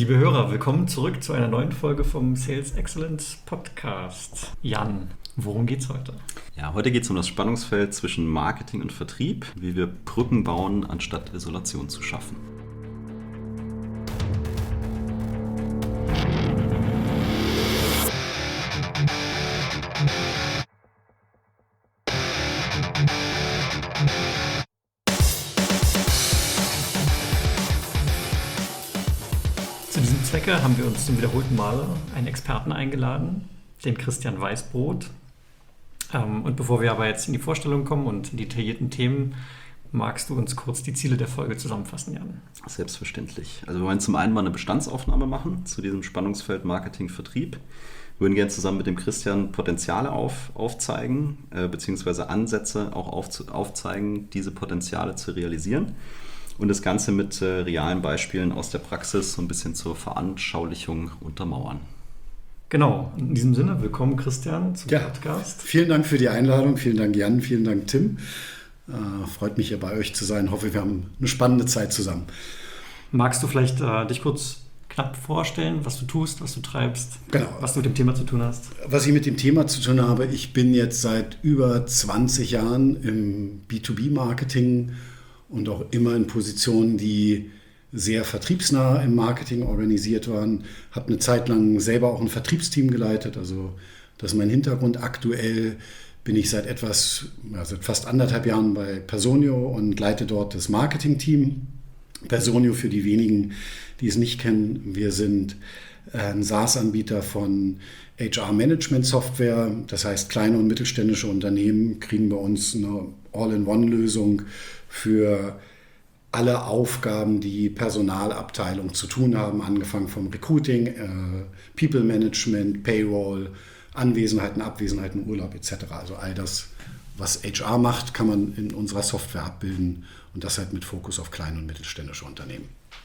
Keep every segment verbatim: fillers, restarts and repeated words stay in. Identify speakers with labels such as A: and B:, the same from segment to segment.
A: Liebe Hörer, willkommen zurück zu einer neuen Folge vom Sales Excellence Podcast. Jan, worum geht's heute?
B: Ja, heute geht es um das Spannungsfeld zwischen Marketing und Vertrieb, wie wir Brücken bauen, anstatt Isolation zu schaffen.
A: Zu diesem Zwecke haben wir uns zum wiederholten Male einen Experten eingeladen, den Christian Weißbrot. Und bevor wir aber jetzt in die Vorstellung kommen und in die detaillierten Themen, magst du uns kurz die Ziele der Folge zusammenfassen, Jan?
B: Selbstverständlich. Also wir wollen zum einen mal eine Bestandsaufnahme machen zu diesem Spannungsfeld Marketing-Vertrieb. Wir würden gerne zusammen mit dem Christian Potenziale auf, aufzeigen, äh, beziehungsweise Ansätze auch auf, aufzeigen, diese Potenziale zu realisieren. Und das Ganze mit äh, realen Beispielen aus der Praxis so ein bisschen zur Veranschaulichung untermauern.
A: Genau, in diesem Sinne, willkommen Christian zum
C: ja,
A: Podcast.
C: Vielen Dank für die Einladung, vielen Dank Jan, vielen Dank Tim. Äh, freut mich hier bei euch zu sein, hoffe wir haben eine spannende Zeit zusammen.
A: Magst du vielleicht äh, dich kurz knapp vorstellen, was du tust, was du treibst,
C: genau.
A: was du mit dem Thema zu tun hast?
C: Was ich mit dem Thema zu tun habe, ich bin jetzt seit über zwanzig Jahren im B zwei B-Marketing und auch immer in Positionen, die sehr vertriebsnah im Marketing organisiert waren. Habe eine Zeit lang selber auch ein Vertriebsteam geleitet, also das ist mein Hintergrund. Aktuell bin ich seit etwas, ja, seit fast anderthalb Jahren bei Personio und leite dort das Marketing-Team. Personio, für die wenigen, die es nicht kennen, wir sind ein SaaS-Anbieter von H R-Management-Software. Das heißt, kleine und mittelständische Unternehmen kriegen bei uns eine All-in-One-Lösung für alle Aufgaben, die Personalabteilung zu tun haben, angefangen vom Recruiting, äh, People Management, Payroll, Anwesenheiten, Abwesenheiten, Urlaub et cetera. Also all das, was H R macht, kann man in unserer Software abbilden und das halt mit Fokus auf kleine und mittelständische Unternehmen.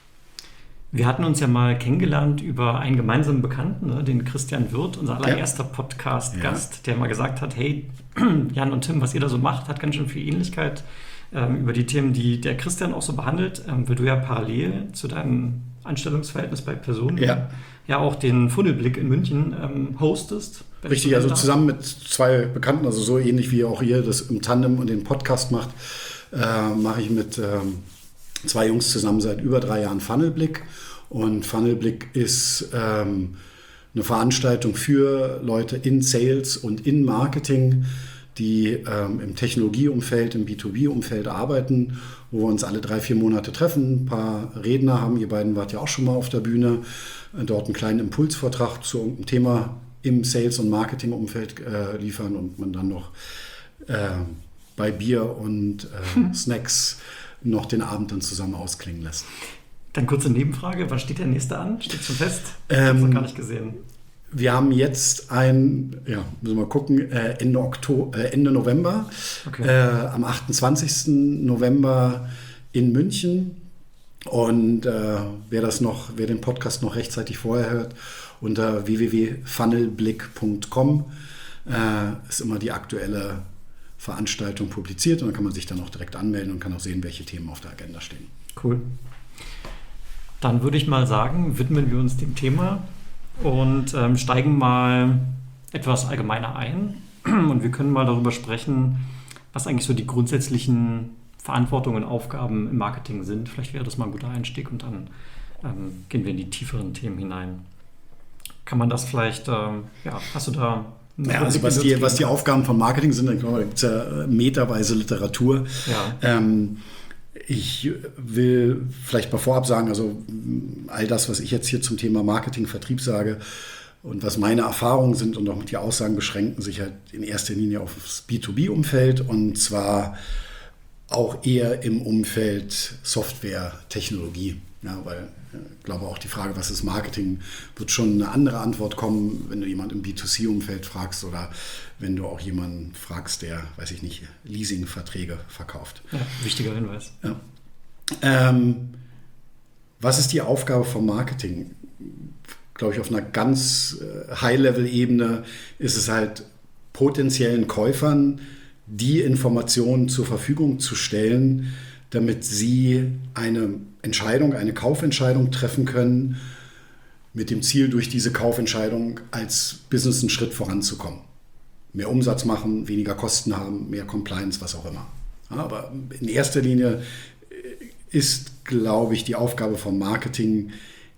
A: Wir hatten uns ja mal kennengelernt über einen gemeinsamen Bekannten, ne, den Christian Wirth, unser allererster ja. Podcast-Gast, ja. der mal gesagt hat, hey, Jan und Tim, was ihr da so macht, hat ganz schön viel Ähnlichkeit ähm, über die Themen, die der Christian auch so behandelt, ähm, weil du ja parallel zu deinem Anstellungsverhältnis bei Personen ja, ja auch den Funnelblick in München ähm, hostest.
C: Richtig, also zusammen mit zwei Bekannten, also so ähnlich wie auch ihr das im Tandem und den Podcast macht, äh, mache ich mit ähm, zwei Jungs zusammen seit über drei Jahren Funnelblick. Und Funnelblick ist ähm, eine Veranstaltung für Leute in Sales und in Marketing, die ähm, im Technologieumfeld, im B zwei B-Umfeld arbeiten, wo wir uns alle drei, vier Monate treffen, ein paar Redner haben. Ihr beiden wart ja auch schon mal auf der Bühne, äh, dort einen kleinen Impulsvortrag zu irgendeinem Thema im Sales- und Marketing-Umfeld äh, liefern und man dann noch äh, bei Bier und äh, Snacks noch den Abend dann zusammen ausklingen lässt.
A: Dann kurze Nebenfrage, wann steht der nächste an? Steht schon fest? Ich
C: Ähm,
A: habe es noch gar nicht gesehen.
C: Wir haben jetzt ein, ja, müssen wir mal gucken, äh, Ende, Oktober, äh, Ende November, okay. äh, am achtundzwanzigsten November in München. Und äh, wer das noch, wer den Podcast noch rechtzeitig vorher hört, unter w w w punkt funnelblick punkt com äh, ist immer die aktuelle Veranstaltung publiziert und dann kann man sich dann auch direkt anmelden und kann auch sehen, welche Themen auf der Agenda stehen.
A: Cool. Dann würde ich mal sagen, widmen wir uns dem Thema und ähm, steigen mal etwas allgemeiner ein. Und wir können mal darüber sprechen, was eigentlich so die grundsätzlichen Verantwortungen und Aufgaben im Marketing sind. Vielleicht wäre das mal ein guter Einstieg und dann ähm, gehen wir in die tieferen Themen hinein. Kann man das vielleicht, ähm, ja, hast du da...
C: Ja, also was die, was die Aufgaben von Marketing sind, dann gibt es ja meterweise Literatur.
A: Ja.
C: Ähm, ich will vielleicht mal vorab sagen, also all das, was ich jetzt hier zum Thema Marketing, Vertrieb sage und was meine Erfahrungen sind und auch die Aussagen beschränken sich halt in erster Linie auf das B zwei B-Umfeld und zwar auch eher im Umfeld Software, Technologie. Ja, weil ich glaube auch die Frage, was ist Marketing, wird schon eine andere Antwort kommen, wenn du jemanden im B zwei C-Umfeld fragst oder wenn du auch jemanden fragst, der, weiß ich nicht, Leasingverträge verkauft.
A: Ja, wichtiger Hinweis.
C: Ja. Ähm, was ist die Aufgabe vom Marketing? Glaube ich, auf einer ganz äh, High-Level-Ebene ist es halt potenziellen Käufern die Informationen zur Verfügung zu stellen, damit sie eine Entscheidung, eine Kaufentscheidung treffen können, mit dem Ziel, durch diese Kaufentscheidung als Business einen Schritt voranzukommen. Mehr Umsatz machen, weniger Kosten haben, mehr Compliance, was auch immer. Ja, aber in erster Linie ist, glaube ich, die Aufgabe vom Marketing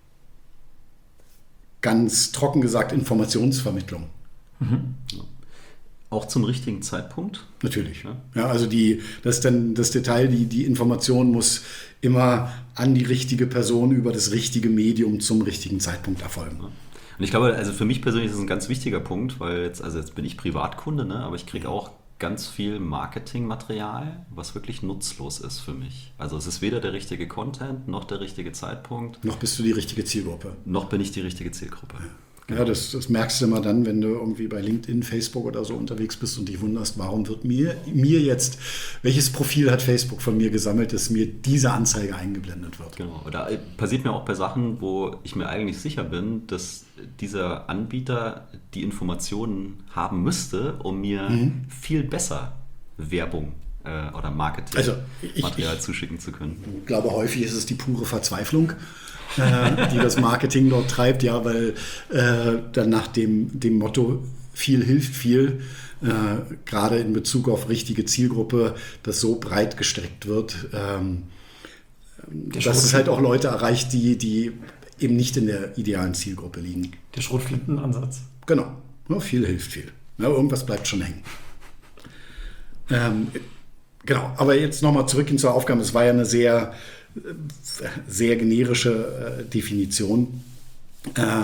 C: ganz trocken gesagt Informationsvermittlung.
B: Mhm. Auch zum richtigen Zeitpunkt?
C: Natürlich. Ja, ja also die, das ist dann das Detail, die, die Information muss immer an die richtige Person über das richtige Medium zum richtigen Zeitpunkt erfolgen.
B: Ja. Und ich glaube, also für mich persönlich ist es ein ganz wichtiger Punkt, weil jetzt, also jetzt bin ich Privatkunde, ne, aber ich kriege auch ganz viel Marketingmaterial, was wirklich nutzlos ist für mich. Also es ist weder der richtige Content, noch der richtige Zeitpunkt.
C: Noch bist du die richtige Zielgruppe.
B: Noch bin ich die richtige Zielgruppe.
C: Ja. Ja, das, das merkst du immer dann, wenn du irgendwie bei LinkedIn, Facebook oder so unterwegs bist und dich wunderst, warum wird mir, mir jetzt, welches Profil hat Facebook von mir gesammelt, dass mir diese Anzeige eingeblendet wird.
B: Genau, da passiert mir auch bei Sachen, wo ich mir eigentlich sicher bin, dass dieser Anbieter die Informationen haben müsste, um mir mhm. viel besser Werbung äh, oder Marketingmaterial also zuschicken zu können.
C: Ich glaube, häufig ist es die pure Verzweiflung, die das Marketing dort treibt, ja, weil äh, dann nach dem, dem Motto viel hilft viel, äh, gerade in Bezug auf richtige Zielgruppe, das so breit gestreckt wird, ähm, dass es halt auch Leute erreicht, die, die eben nicht in der idealen Zielgruppe liegen.
A: Der Schrotflintenansatz.
C: Genau, ja, viel hilft viel. Ja, irgendwas bleibt schon hängen. Ähm, genau, aber jetzt nochmal zurück hin zur Aufgabe. Es war ja eine sehr sehr generische äh, Definition. Äh,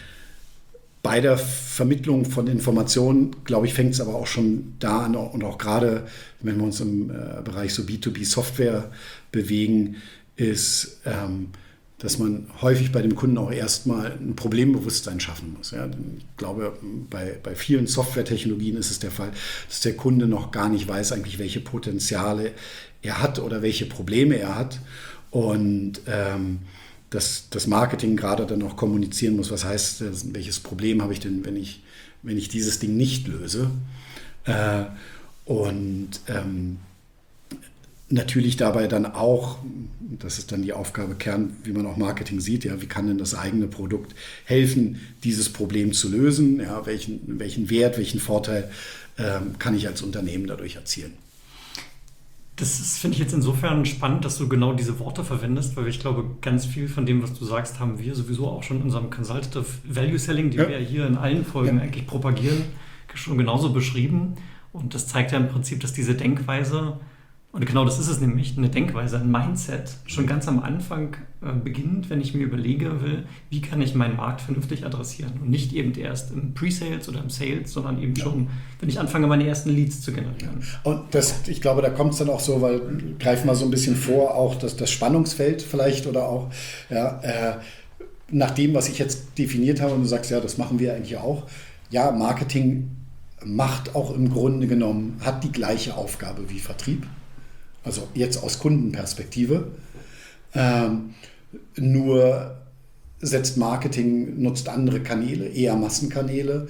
C: bei der Vermittlung von Informationen, glaube ich, fängt es aber auch schon da an und auch gerade, wenn wir uns im äh, Bereich so B zwei B Software bewegen, ist, ähm, dass man häufig bei dem Kunden auch erstmal ein Problembewusstsein schaffen muss. Ja? Ich glaube, bei, bei vielen Softwaretechnologien ist es der Fall, dass der Kunde noch gar nicht weiß eigentlich, welche Potenziale er hat oder welche Probleme er hat. Und ähm, dass das Marketing gerade dann auch kommunizieren muss, was heißt das, welches Problem habe ich denn, wenn ich, wenn ich dieses Ding nicht löse. Äh, und ähm, natürlich dabei dann auch, das ist dann die Aufgabe Kern, wie man auch Marketing sieht, ja, wie kann denn das eigene Produkt helfen, dieses Problem zu lösen, ja, welchen, welchen Wert, welchen Vorteil ähm, kann ich als Unternehmen dadurch erzielen.
A: Das finde ich jetzt insofern spannend, dass du genau diese Worte verwendest, weil ich glaube, ganz viel von dem, was du sagst, haben wir sowieso auch schon in unserem Consultative Value Selling, den ja. wir hier in allen Folgen ja. eigentlich propagieren, schon genauso beschrieben. Und das zeigt ja im Prinzip, dass diese Denkweise, und genau das ist es nämlich, eine Denkweise, ein Mindset, schon ganz am Anfang äh, beginnt, wenn ich mir überlege will, wie kann ich meinen Markt vernünftig adressieren und nicht eben erst im Pre-Sales oder im Sales, sondern eben ja. schon, wenn ich anfange, meine ersten Leads zu generieren.
C: Und das, ich glaube, da kommt es dann auch so, weil greifen wir so ein bisschen vor, auch das, das Spannungsfeld vielleicht oder auch ja, äh, nach dem, was ich jetzt definiert habe und du sagst, ja, das machen wir eigentlich auch. Ja, Marketing macht auch im Grunde genommen, hat die gleiche Aufgabe wie Vertrieb. Also jetzt aus Kundenperspektive. Ähm, nur setzt Marketing, nutzt andere Kanäle, eher Massenkanäle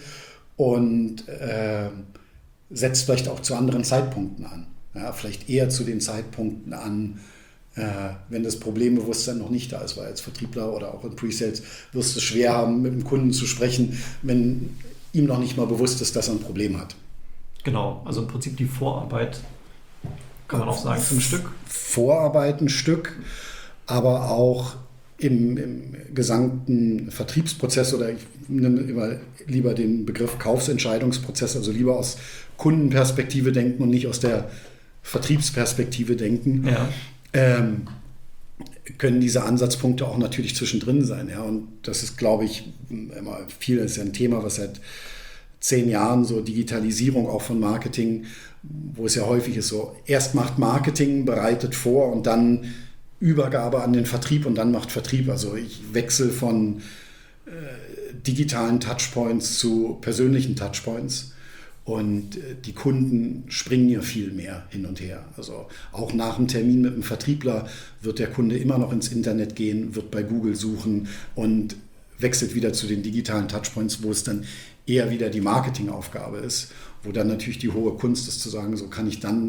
C: und äh, setzt vielleicht auch zu anderen Zeitpunkten an. Ja, vielleicht eher zu den Zeitpunkten an, äh, wenn das Problembewusstsein noch nicht da ist, weil als Vertriebler oder auch in Pre-Sales wirst du es schwer haben, mit dem Kunden zu sprechen, wenn ihm noch nicht mal bewusst ist, dass er ein Problem hat.
A: Genau, also im Prinzip die Vorarbeit, kann man auch sagen, ein Stück.
C: Vorarbeit ein Stück, aber auch im, im gesamten Vertriebsprozess oder ich nehme immer lieber den Begriff Kaufsentscheidungsprozess, also lieber aus Kundenperspektive denken und nicht aus der Vertriebsperspektive denken,
A: ja.
C: ähm, können diese Ansatzpunkte auch natürlich zwischendrin sein. Ja? Und das ist, glaube ich, immer viel, das ist ja ein Thema, was seit zehn Jahren so Digitalisierung auch von Marketing, wo es ja häufig ist, so erst macht Marketing, bereitet vor und dann Übergabe an den Vertrieb und dann macht Vertrieb. Also ich wechsle von äh, digitalen Touchpoints zu persönlichen Touchpoints und äh, die Kunden springen ja viel mehr hin und her. Also auch nach dem Termin mit dem Vertriebler wird der Kunde immer noch ins Internet gehen, wird bei Google suchen und wechselt wieder zu den digitalen Touchpoints, wo es dann eher wieder die Marketingaufgabe ist, wo dann natürlich die hohe Kunst ist zu sagen, so kann ich dann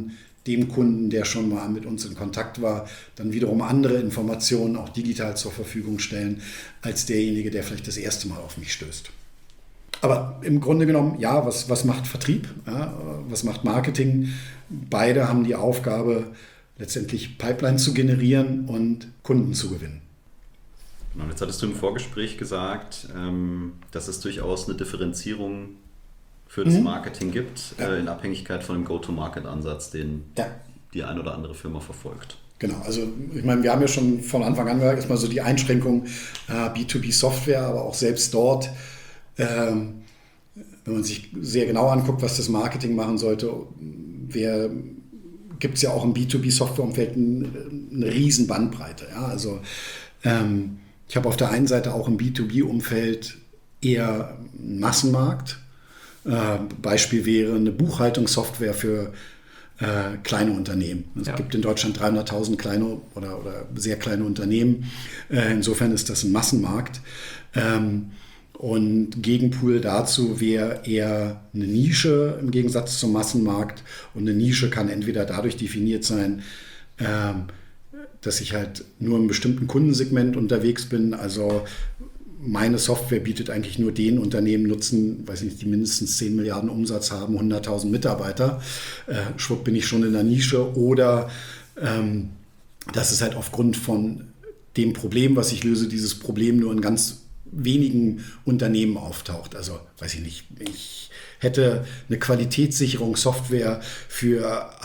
C: dem Kunden, der schon mal mit uns in Kontakt war, dann wiederum andere Informationen auch digital zur Verfügung stellen, als derjenige, der vielleicht das erste Mal auf mich stößt. Aber im Grunde genommen, ja, was, was macht Vertrieb? Ja, was macht Marketing? Beide haben die Aufgabe, letztendlich Pipeline zu generieren und Kunden zu gewinnen.
B: Und jetzt hattest du im Vorgespräch gesagt, dass es durchaus eine Differenzierung für das Marketing gibt, ja. in Abhängigkeit von dem Go-to-Market-Ansatz, den ja. die eine oder andere Firma verfolgt.
C: Genau, also ich meine, wir haben ja schon von Anfang an gesagt, erstmal so die Einschränkung äh, B zwei B Software, aber auch selbst dort, ähm, wenn man sich sehr genau anguckt, was das Marketing machen sollte, gibt es ja auch im B zwei B Softwareumfeld ein, eine riesen Bandbreite. Ja? Also ähm, ich habe auf der einen Seite auch im B zwei B Umfeld eher einen Massenmarkt. Äh, Beispiel wäre eine Buchhaltungssoftware für äh, kleine Unternehmen. Es ja. gibt in Deutschland dreihunderttausend kleine oder, oder sehr kleine Unternehmen. Äh, insofern ist das ein Massenmarkt. Ähm, und Gegenpool dazu wäre eher eine Nische im Gegensatz zum Massenmarkt. Und eine Nische kann entweder dadurch definiert sein, ähm, dass ich halt nur im bestimmten Kundensegment unterwegs bin. Also meine Software bietet eigentlich nur den Unternehmen Nutzen, weiß nicht, die mindestens zehn Milliarden Umsatz haben, hunderttausend Mitarbeiter. Äh, schwupp bin ich schon in der Nische. Oder ähm, dass es halt aufgrund von dem Problem, was ich löse, dieses Problem nur in ganz wenigen Unternehmen auftaucht. Also, weiß ich nicht, ich hätte eine Qualitätssicherungssoftware für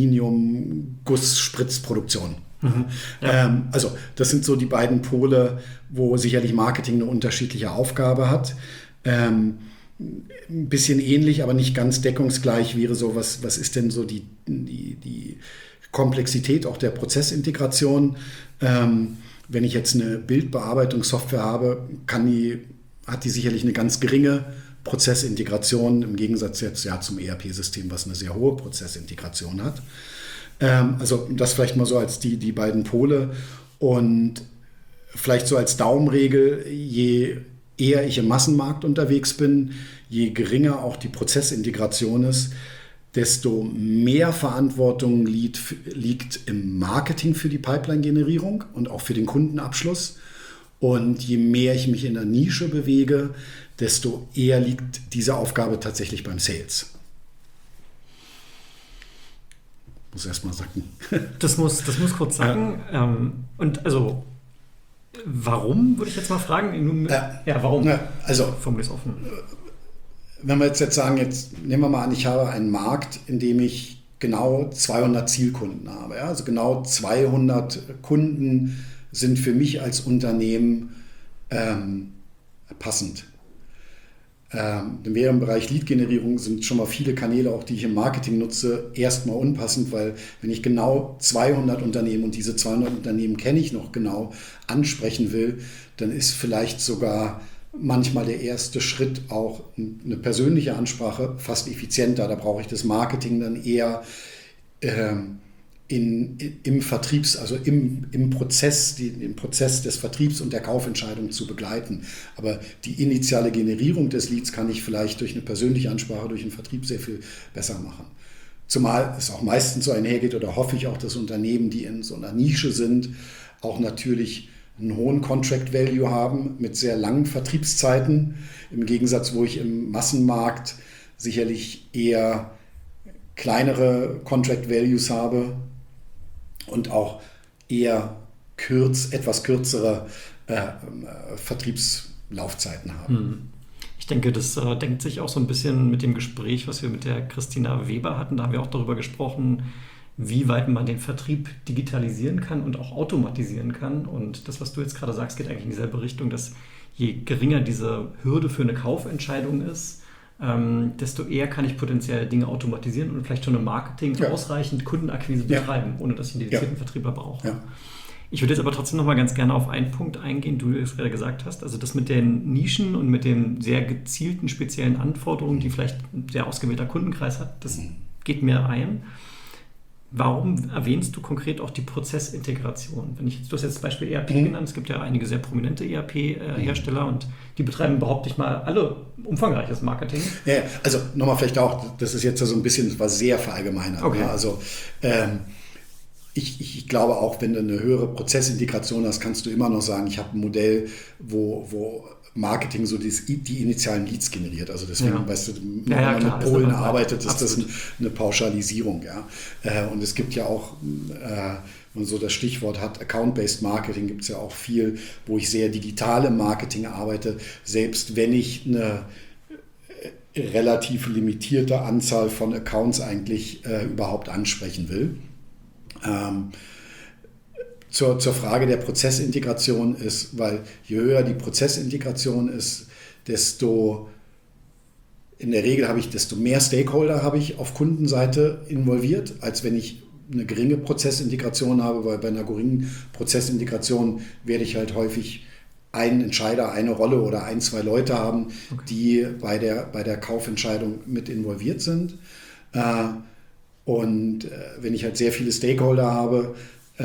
C: Aluminium-Guss-Spritzproduktion. Mhm, ja. ähm, also das sind so die beiden Pole, wo sicherlich Marketing eine unterschiedliche Aufgabe hat. Ähm, ein bisschen ähnlich, aber nicht ganz deckungsgleich wäre so, was, was ist denn so die, die, die Komplexität auch der Prozessintegration. Ähm, wenn ich jetzt eine Bildbearbeitungssoftware habe, kann die, hat die sicherlich eine ganz geringe Prozessintegration im Gegensatz jetzt ja zum E R P-System, was eine sehr hohe Prozessintegration hat. Also das vielleicht mal so als die, die beiden Pole und vielleicht so als Daumenregel, je eher ich im Massenmarkt unterwegs bin, je geringer auch die Prozessintegration ist, desto mehr Verantwortung liegt, liegt im Marketing für die Pipeline-Generierung und auch für den Kundenabschluss. Und je mehr ich mich in der Nische bewege, desto eher liegt diese Aufgabe tatsächlich beim Sales. Muss erst mal sacken.
A: Das muss, das muss kurz sacken. Ja. Ähm, und also, warum, würde ich jetzt mal fragen?
C: Äh,
A: ja, warum?
C: Ja, also,
A: formulier es offen.
C: Wenn wir jetzt, jetzt sagen, jetzt nehmen wir mal an, ich habe einen Markt, in dem ich genau zweihundert Zielkunden habe. Ja? Also genau zweihundert Kunden sind für mich als Unternehmen ähm, passend. Ähm, denn wäre im Bereich Lead-Generierung sind schon mal viele Kanäle, auch die ich im Marketing nutze, erstmal unpassend, weil wenn ich genau zweihundert Unternehmen und diese zweihundert Unternehmen kenne ich noch genau, ansprechen will, dann ist vielleicht sogar manchmal der erste Schritt auch eine persönliche Ansprache fast effizienter. Da brauche ich das Marketing dann eher ähm, in, im Vertriebs, also im, im Prozess, die, im Prozess des Vertriebs und der Kaufentscheidung zu begleiten. Aber die initiale Generierung des Leads kann ich vielleicht durch eine persönliche Ansprache, durch den Vertrieb sehr viel besser machen. Zumal es auch meistens so einhergeht, oder hoffe ich auch, dass Unternehmen, die in so einer Nische sind, auch natürlich einen hohen Contract Value haben mit sehr langen Vertriebszeiten. Im Gegensatz, wo ich im Massenmarkt sicherlich eher kleinere Contract Values habe und auch eher kürz, etwas kürzere äh, äh, Vertriebslaufzeiten haben.
A: Ich denke, das äh, denkt sich auch so ein bisschen mit dem Gespräch, was wir mit der Christina Weber hatten. Da haben wir auch darüber gesprochen, wie weit man den Vertrieb digitalisieren kann und auch automatisieren kann. Und das, was du jetzt gerade sagst, geht eigentlich in dieselbe Richtung, dass je geringer diese Hürde für eine Kaufentscheidung ist, ähm, desto eher kann ich potenziell Dinge automatisieren und vielleicht schon im Marketing ja. ausreichend Kundenakquise betreiben, ja. ohne dass ich einen dedizierten ja. Vertriebler brauche. Ja. Ich würde jetzt aber trotzdem noch mal ganz gerne auf einen Punkt eingehen, du es gerade gesagt hast, also das mit den Nischen und mit den sehr gezielten speziellen Anforderungen, die vielleicht ein sehr ausgewählter Kundenkreis hat, das mhm. geht mir ein. Warum erwähnst du konkret auch die Prozessintegration? Wenn ich, du hast jetzt das Beispiel E R P mhm. genannt, es gibt ja einige sehr prominente E R P-Hersteller und die betreiben überhaupt nicht mal alle umfangreiches Marketing.
C: Ja, also nochmal vielleicht auch, das ist jetzt so ein bisschen was sehr verallgemeinert.
A: Okay.
C: Ne? Also ähm, ich, ich glaube auch, wenn du eine höhere Prozessintegration hast, kannst du immer noch sagen, ich habe ein Modell, wo, wo Marketing so die, die initialen Leads generiert. Also deswegen,
A: ja.
C: weißt du, wenn
A: ja, ja,
C: man
A: klar,
C: mit Polen
A: ist
C: arbeitet, ist
A: absolut.
C: das eine Pauschalisierung. Ja? Und es gibt ja auch, wenn man so das Stichwort hat, Account-Based Marketing, gibt es ja auch viel, wo ich sehr digital im Marketing arbeite, selbst wenn ich eine relativ limitierte Anzahl von Accounts eigentlich äh, überhaupt ansprechen will. Ähm, Zur, zur Frage der Prozessintegration ist, weil je höher die Prozessintegration ist, desto in der Regel habe ich, desto mehr Stakeholder habe ich auf Kundenseite involviert, als wenn ich eine geringe Prozessintegration habe, weil bei einer geringen Prozessintegration werde ich halt häufig einen Entscheider, eine Rolle oder ein, zwei Leute haben, okay. die bei der, bei der Kaufentscheidung mit involviert sind. Und wenn ich halt sehr viele Stakeholder habe,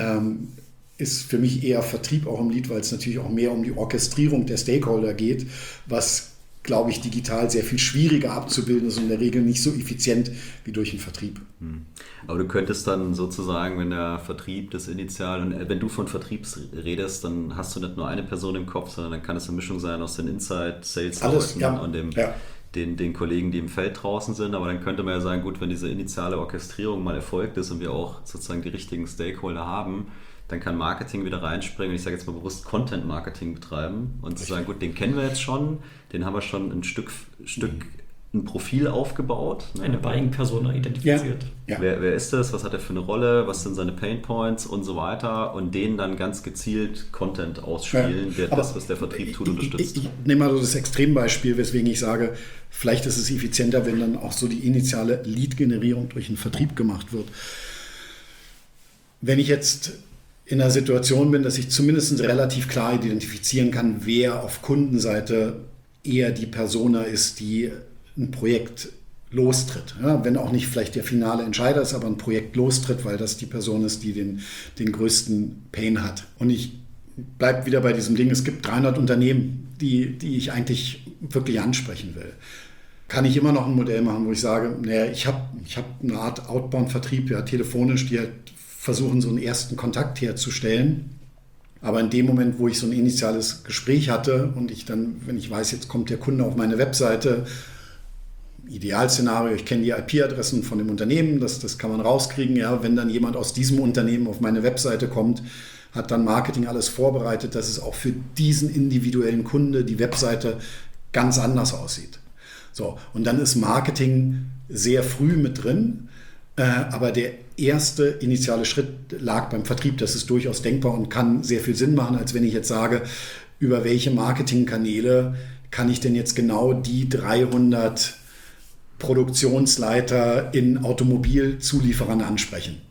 C: ist für mich eher Vertrieb auch im Lied, weil es natürlich auch mehr um die Orchestrierung der Stakeholder geht, was, glaube ich, digital sehr viel schwieriger abzubilden ist und in der Regel nicht so effizient wie durch den Vertrieb.
B: Aber du könntest dann sozusagen, wenn der Vertrieb das Initial, und wenn du von Vertrieb redest, dann hast du nicht nur eine Person im Kopf, sondern dann kann es eine Mischung sein aus den Inside-Sales-Leuten
C: ja.
B: und dem,
C: ja.
B: den, den Kollegen, die im Feld draußen sind. Aber dann könnte man ja sagen, gut, wenn diese initiale Orchestrierung mal erfolgt ist und wir auch sozusagen die richtigen Stakeholder haben, dann kann Marketing wieder reinspringen und ich sage jetzt mal bewusst Content-Marketing betreiben und zu sagen, gut, den kennen wir jetzt schon, den haben wir schon ein Stück, Stück ein Profil aufgebaut. Ne?
A: Eine Buying-Persona identifiziert.
C: Ja. Ja.
B: Wer, wer ist das, was hat er für eine Rolle, was sind seine Painpoints und so weiter und denen dann ganz gezielt Content ausspielen, ja. der das, was der Vertrieb tut, unterstützt.
C: Ich, ich, ich nehme mal so das Extrembeispiel, weswegen ich sage, vielleicht ist es effizienter, wenn dann auch so die initiale Lead-Generierung durch den Vertrieb gemacht wird. Wenn ich jetzt in einer Situation bin, dass ich zumindest relativ klar identifizieren kann, wer auf Kundenseite eher die Persona ist, die ein Projekt lostritt. Ja, wenn auch nicht vielleicht der finale Entscheider ist, aber ein Projekt lostritt, weil das die Person ist, die den, den größten Pain hat. Und ich bleibe wieder bei diesem Ding, es gibt dreihundert Unternehmen, die, die ich eigentlich wirklich ansprechen will. Kann ich immer noch ein Modell machen, wo ich sage, naja, ich habe ich hab eine Art Outbound-Vertrieb, ja, telefonisch, die halt versuchen, so einen ersten Kontakt herzustellen. Aber in dem Moment, wo ich so ein initiales Gespräch hatte und ich dann, wenn ich weiß, jetzt kommt der Kunde auf meine Webseite, Idealszenario, ich kenne die I P-Adressen von dem Unternehmen, das, das kann man rauskriegen. Ja, wenn dann jemand aus diesem Unternehmen auf meine Webseite kommt, hat dann Marketing alles vorbereitet, dass es auch für diesen individuellen Kunde die Webseite ganz anders aussieht. So, und dann ist Marketing sehr früh mit drin. Aber der erste initiale Schritt lag beim Vertrieb. Das ist durchaus denkbar und kann sehr viel Sinn machen, als wenn ich jetzt sage, über welche Marketingkanäle kann ich denn jetzt genau die dreihundert Produktionsleiter in Automobilzulieferern ansprechen.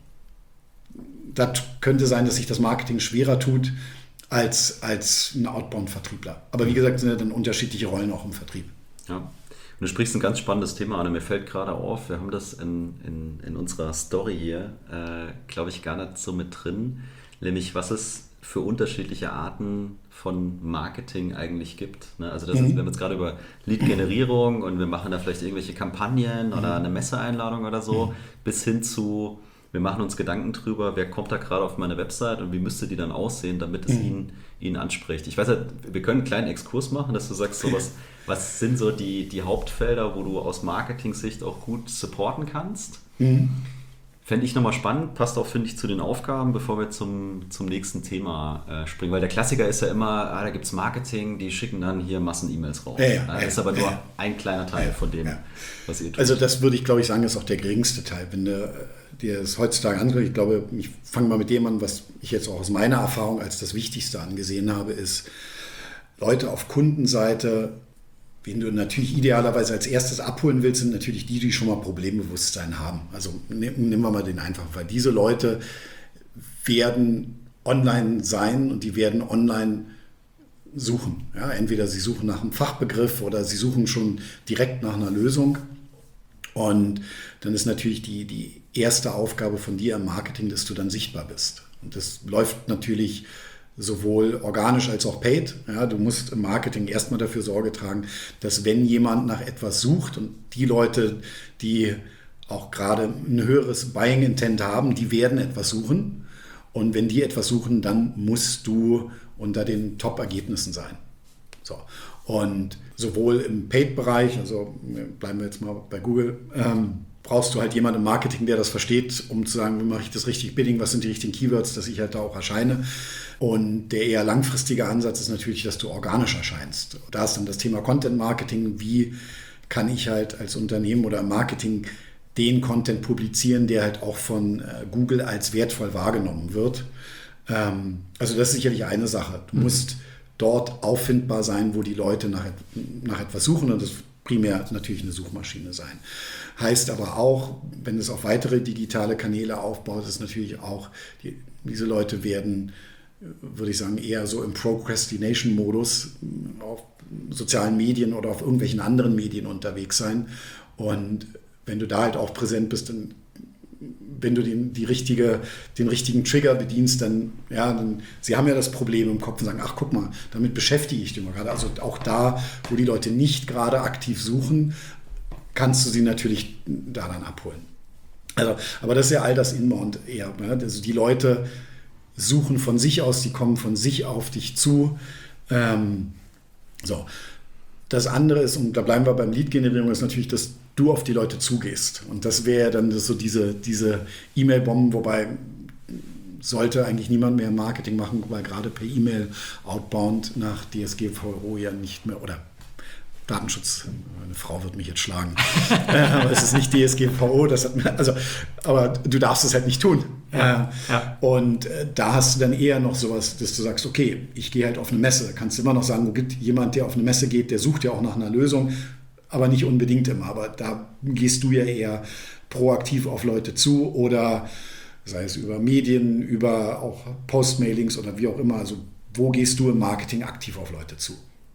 C: Das könnte sein, dass sich das Marketing schwerer tut als, als ein Outbound-Vertriebler. Aber wie gesagt, sind ja dann unterschiedliche Rollen auch im Vertrieb.
B: Ja. Und du sprichst ein ganz spannendes Thema an. Mir fällt gerade auf, wir haben das in, in, in unserer Story hier, äh, glaube ich, gar nicht so mit drin. Nämlich, was es für unterschiedliche Arten von Marketing eigentlich gibt. Ne? Also das
C: mhm.
B: ist, wir haben jetzt gerade über Lead-Generierung und wir machen da vielleicht irgendwelche Kampagnen mhm. oder eine Messeeinladung oder so, mhm. bis hin zu, wir machen uns Gedanken drüber, wer kommt da gerade auf meine Website und wie müsste die dann aussehen, damit es mhm. ihn, ihn anspricht. Ich weiß ja, wir können einen kleinen Exkurs machen, dass du sagst, so was, was sind so die, die Hauptfelder, wo du aus Marketing-Sicht auch gut supporten kannst. Mhm. Fände ich nochmal spannend, passt auch, finde ich, zu den Aufgaben, bevor wir zum, zum nächsten Thema äh, springen. Weil der Klassiker ist ja immer, ah, da gibt es Marketing, die schicken dann hier Massen-E-Mails raus. Ja, ja, das ja, ist aber nur ja. ein kleiner Teil ja, von dem, ja. was ihr tut.
C: Also das würde ich, glaube ich, sagen, ist auch der geringste Teil. Wenn du dir das heutzutage anschaust, ich glaube, ich fange mal mit dem an, was ich jetzt auch aus meiner Erfahrung als das Wichtigste angesehen habe, ist, Leute auf Kundenseite, wen du natürlich idealerweise als erstes abholen willst, sind natürlich die, die schon mal Problembewusstsein haben. Also nehmen wir mal den einfach, weil diese Leute werden online sein und die werden online suchen. Ja, entweder sie suchen nach einem Fachbegriff oder sie suchen schon direkt nach einer Lösung. Und dann ist natürlich die, die erste Aufgabe von dir im Marketing, dass du dann sichtbar bist. Und das läuft natürlich sowohl organisch als auch paid. Ja, du musst im Marketing erstmal dafür Sorge tragen, dass wenn jemand nach etwas sucht und die Leute, die auch gerade ein höheres Buying Intent haben, die werden etwas suchen. Und wenn die etwas suchen, dann musst du unter den Top-Ergebnissen sein. So. Und sowohl im Paid-Bereich, also bleiben wir jetzt mal bei Google, ähm, brauchst du halt jemanden im Marketing, der das versteht, um zu sagen, wie mache ich das richtig Bidding, was sind die richtigen Keywords, dass ich halt da auch erscheine. Und der eher langfristige Ansatz ist natürlich, dass du organisch erscheinst. Da ist dann das Thema Content-Marketing. Wie kann ich halt als Unternehmen oder im Marketing den Content publizieren, der halt auch von Google als wertvoll wahrgenommen wird. Ähm, also das ist sicherlich eine Sache. Du musst dort auffindbar sein, wo die Leute nach, nach etwas suchen, und das primär natürlich eine Suchmaschine sein. Heißt aber auch, wenn es auf weitere digitale Kanäle aufbaut, ist natürlich auch, die, diese Leute werden, würde ich sagen, eher so im Procrastination-Modus auf sozialen Medien oder auf irgendwelchen anderen Medien unterwegs sein. Und wenn du da halt auch präsent bist, dann, wenn du den, die richtige, den richtigen Trigger bedienst, dann, ja, dann, sie haben ja das Problem im Kopf und sagen, ach guck mal, damit beschäftige ich dich mal gerade. Also auch da, wo die Leute nicht gerade aktiv suchen, kannst du sie natürlich da dann abholen. Also, aber das ist ja all das Inbound eher. Ne? Also die Leute suchen von sich aus, die kommen von sich auf dich zu. Ähm, so. Das andere ist, und da bleiben wir beim Lead-Generierung, ist natürlich, dass du auf die Leute zugehst. Und das wäre dann so diese, diese E-Mail-Bomben, wobei sollte eigentlich niemand mehr Marketing machen, weil gerade per E-Mail outbound nach D S G V O ja nicht mehr, oder Datenschutz, meine Frau wird mich jetzt schlagen, aber es ist nicht D S G V O, das hat, also, aber du darfst es halt nicht tun.
A: Ja, ja.
C: Und da hast du dann eher noch sowas, dass du sagst, okay, ich gehe halt auf eine Messe. Kannst immer noch sagen, wo gibt jemand, der auf eine Messe geht, der sucht ja auch nach einer Lösung, aber nicht unbedingt immer. Aber da gehst du ja eher proaktiv auf Leute zu oder sei es über Medien, über auch Postmailings oder wie auch immer. Also wo gehst du im Marketing aktiv auf Leute zu?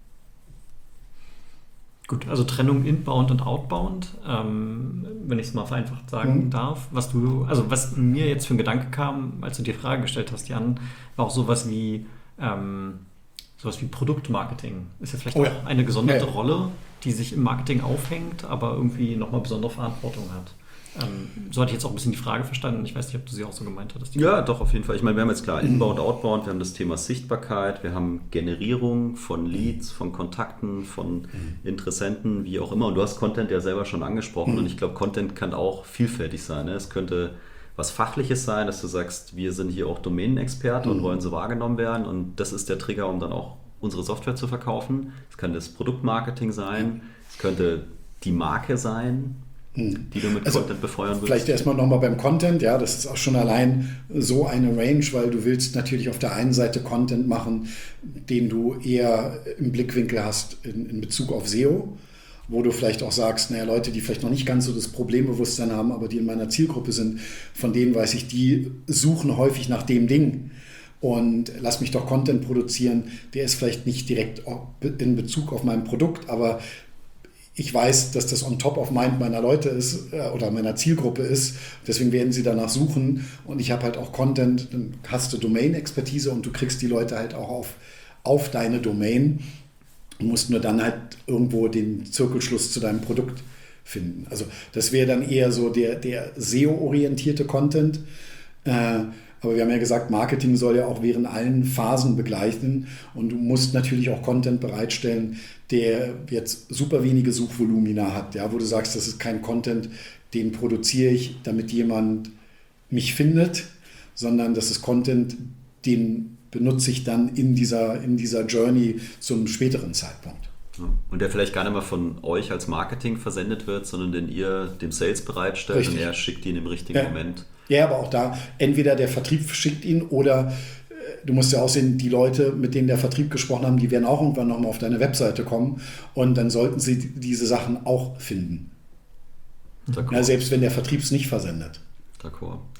A: Gut, also Trennung Inbound und Outbound, ähm, wenn ich es mal vereinfacht sagen mhm. darf. Was du, also was mir jetzt für ein Gedanke kam, als du die Frage gestellt hast, Jan, war auch sowas wie ähm, sowas wie Produktmarketing. Ist ja vielleicht
C: oh
A: auch
C: ja.
A: eine gesonderte
C: ja, ja.
A: Rolle, die sich im Marketing aufhängt, aber irgendwie nochmal besondere Verantwortung hat. Ähm, so hatte ich jetzt auch ein bisschen die Frage verstanden. Ich weiß nicht, ob du sie auch so gemeint hattest.
B: Ja, doch, auf jeden Fall. Ich meine, wir haben jetzt klar Inbound, Outbound, wir haben das Thema Sichtbarkeit, wir haben Generierung von Leads, von Kontakten, von Interessenten, wie auch immer. Und du hast Content ja selber schon angesprochen. Mhm. Und ich glaube, Content kann auch vielfältig sein. Ne? Es könnte was Fachliches sein, dass du sagst, wir sind hier auch Domänenexperte mhm. und wollen so wahrgenommen werden. Und das ist der Trigger, um dann auch unsere Software zu verkaufen. Es kann das Produktmarketing sein, es könnte die Marke sein, die du mit also Content befeuern willst?
C: Vielleicht erstmal nochmal beim Content, ja, das ist auch schon allein so eine Range, weil du willst natürlich auf der einen Seite Content machen, den du eher im Blickwinkel hast in, in Bezug auf S E O, wo du vielleicht auch sagst, naja, Leute, die vielleicht noch nicht ganz so das Problembewusstsein haben, aber die in meiner Zielgruppe sind, von denen weiß ich, die suchen häufig nach dem Ding. Und lass mich doch Content produzieren, der ist vielleicht nicht direkt in Bezug auf mein Produkt, aber ich weiß, dass das on top of mind meiner Leute ist äh, oder meiner Zielgruppe ist. Deswegen werden sie danach suchen. Und ich habe halt auch Content, dann hast du Domain-Expertise und du kriegst die Leute halt auch auf, auf deine Domain. Du musst nur dann halt irgendwo den Zirkelschluss zu deinem Produkt finden. Also das wäre dann eher so der, der S E O-orientierte Content. Äh, Aber wir haben ja gesagt, Marketing soll ja auch während allen Phasen begleiten und du musst natürlich auch Content bereitstellen, der jetzt super wenige Suchvolumina hat, ja, wo du sagst, das ist kein Content, den produziere ich, damit jemand mich findet, sondern das ist Content, den benutze ich dann in dieser, in dieser Journey zum späteren Zeitpunkt.
B: Und der vielleicht gar nicht mal von euch als Marketing versendet wird, sondern den ihr dem Sales bereitstellt. Richtig. Und er schickt ihn im richtigen
C: ja.
B: Moment.
C: Ja, aber auch da, entweder der Vertrieb schickt ihn oder äh, du musst ja auch sehen, die Leute, mit denen der Vertrieb gesprochen haben, die werden auch irgendwann nochmal auf deine Webseite kommen und dann sollten sie diese Sachen auch finden. Ja, selbst wenn der Vertrieb es nicht versendet.
B: D'accord.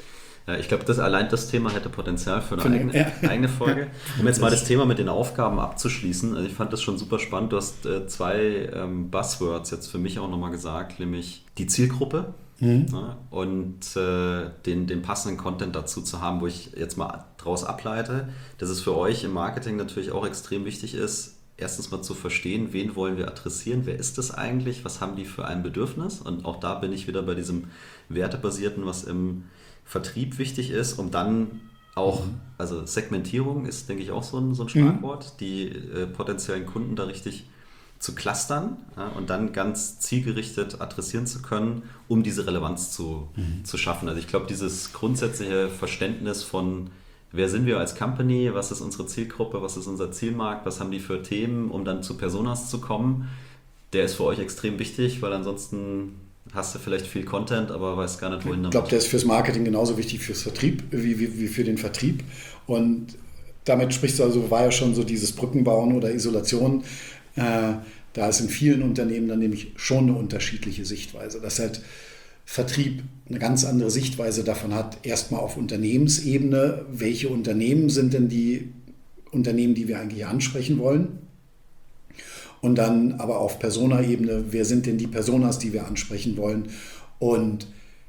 B: Ja, ich glaube, das, allein das Thema hätte Potenzial für eine
C: Für eine-
B: eigene,
C: ja.
B: eigene Folge. Um jetzt mal das Thema mit den Aufgaben abzuschließen. Also ich fand das schon super spannend. Du hast äh, zwei ähm, Buzzwords jetzt für mich auch nochmal gesagt, nämlich die Zielgruppe
C: Mhm.
B: ja, und äh, den, den passenden Content dazu zu haben, wo ich jetzt mal daraus ableite, dass es für euch im Marketing natürlich auch extrem wichtig ist, erstens mal zu verstehen, wen wollen wir adressieren, wer ist das eigentlich, was haben die für ein Bedürfnis, und auch da bin ich wieder bei diesem Wertebasierten, was im Vertrieb wichtig ist, um dann auch, also Segmentierung ist, denke ich, auch so ein, so ein Schlagwort, die äh, potenziellen Kunden da richtig zu clustern, ja, und dann ganz zielgerichtet adressieren zu können, um diese Relevanz zu, mhm. zu schaffen. Also ich glaube, dieses grundsätzliche Verständnis von, wer sind wir als Company, was ist unsere Zielgruppe, was ist unser Zielmarkt, was haben die für Themen, um dann zu Personas zu kommen, der ist für euch extrem wichtig, weil ansonsten hast du vielleicht viel Content, aber weißt gar nicht, wohin damit.
C: Ich glaube, der ist fürs Marketing genauso wichtig fürs Vertrieb wie, wie, wie für den Vertrieb. Und damit sprichst du also, war ja schon so dieses Brückenbauen oder Isolation. Äh, da ist in vielen Unternehmen dann nämlich schon eine unterschiedliche Sichtweise. Dass halt Vertrieb eine ganz andere Sichtweise davon hat, erstmal auf Unternehmensebene, welche Unternehmen sind denn die Unternehmen, die wir eigentlich ansprechen wollen? Und dann aber auf Persona-Ebene, wer sind denn die Personas, die wir ansprechen wollen? Und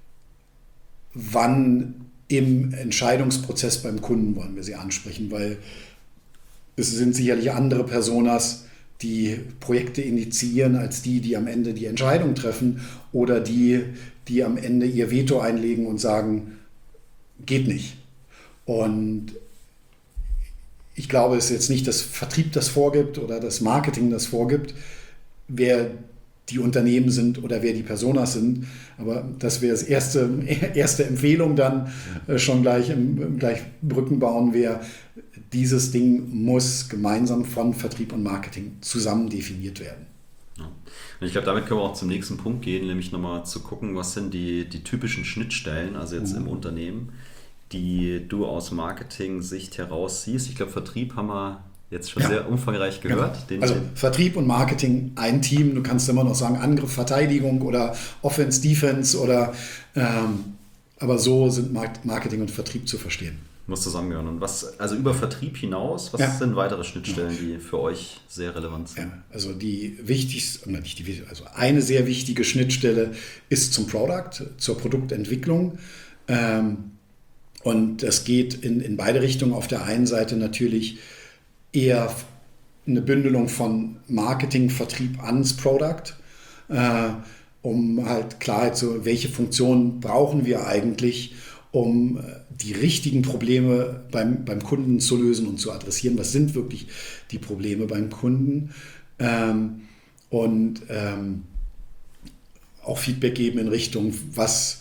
C: wann im Entscheidungsprozess beim Kunden wollen wir sie ansprechen? Weil es sind sicherlich andere Personas, die Projekte initiieren, als die, die am Ende die Entscheidung treffen oder die, die am Ende ihr Veto einlegen und sagen, geht nicht. Und ich glaube, es ist jetzt nicht das Vertrieb das vorgibt oder das Marketing das vorgibt, wer die Unternehmen sind oder wer die Personas sind. Aber das wäre das erste, erste Empfehlung dann äh, schon gleich im gleich Brücken bauen wäre, dieses Ding muss gemeinsam von Vertrieb und Marketing zusammen definiert werden.
B: Ja. Und ich glaube, damit können wir auch zum nächsten Punkt gehen, nämlich nochmal zu gucken, was sind die, die typischen Schnittstellen, also jetzt mhm. im Unternehmen, die du aus Marketing-Sicht heraus siehst. Ich glaube, Vertrieb haben wir jetzt schon ja. sehr umfangreich gehört.
C: Genau.
B: Den,
C: also
B: den
C: Vertrieb und Marketing, ein Team. Du kannst immer noch sagen Angriff, Verteidigung oder Offense, Defense oder ähm, aber so sind Marketing und Vertrieb zu verstehen.
B: Muss zusammengehören. Und was, also über Vertrieb hinaus, was ja. sind weitere Schnittstellen, ja. die für euch sehr relevant sind? Ja,
C: also die wichtigste, nicht die, also eine sehr wichtige Schnittstelle ist zum Product, zur Produktentwicklung. Ähm, und das geht in, in beide Richtungen. Auf der einen Seite natürlich eher eine Bündelung von Marketing, Vertrieb ans Product, äh, um halt Klarheit zu, welche Funktionen brauchen wir eigentlich, um die richtigen Probleme beim, beim Kunden zu lösen und zu adressieren. Was sind wirklich die Probleme beim Kunden? Ähm, und ähm, auch Feedback geben in Richtung, was,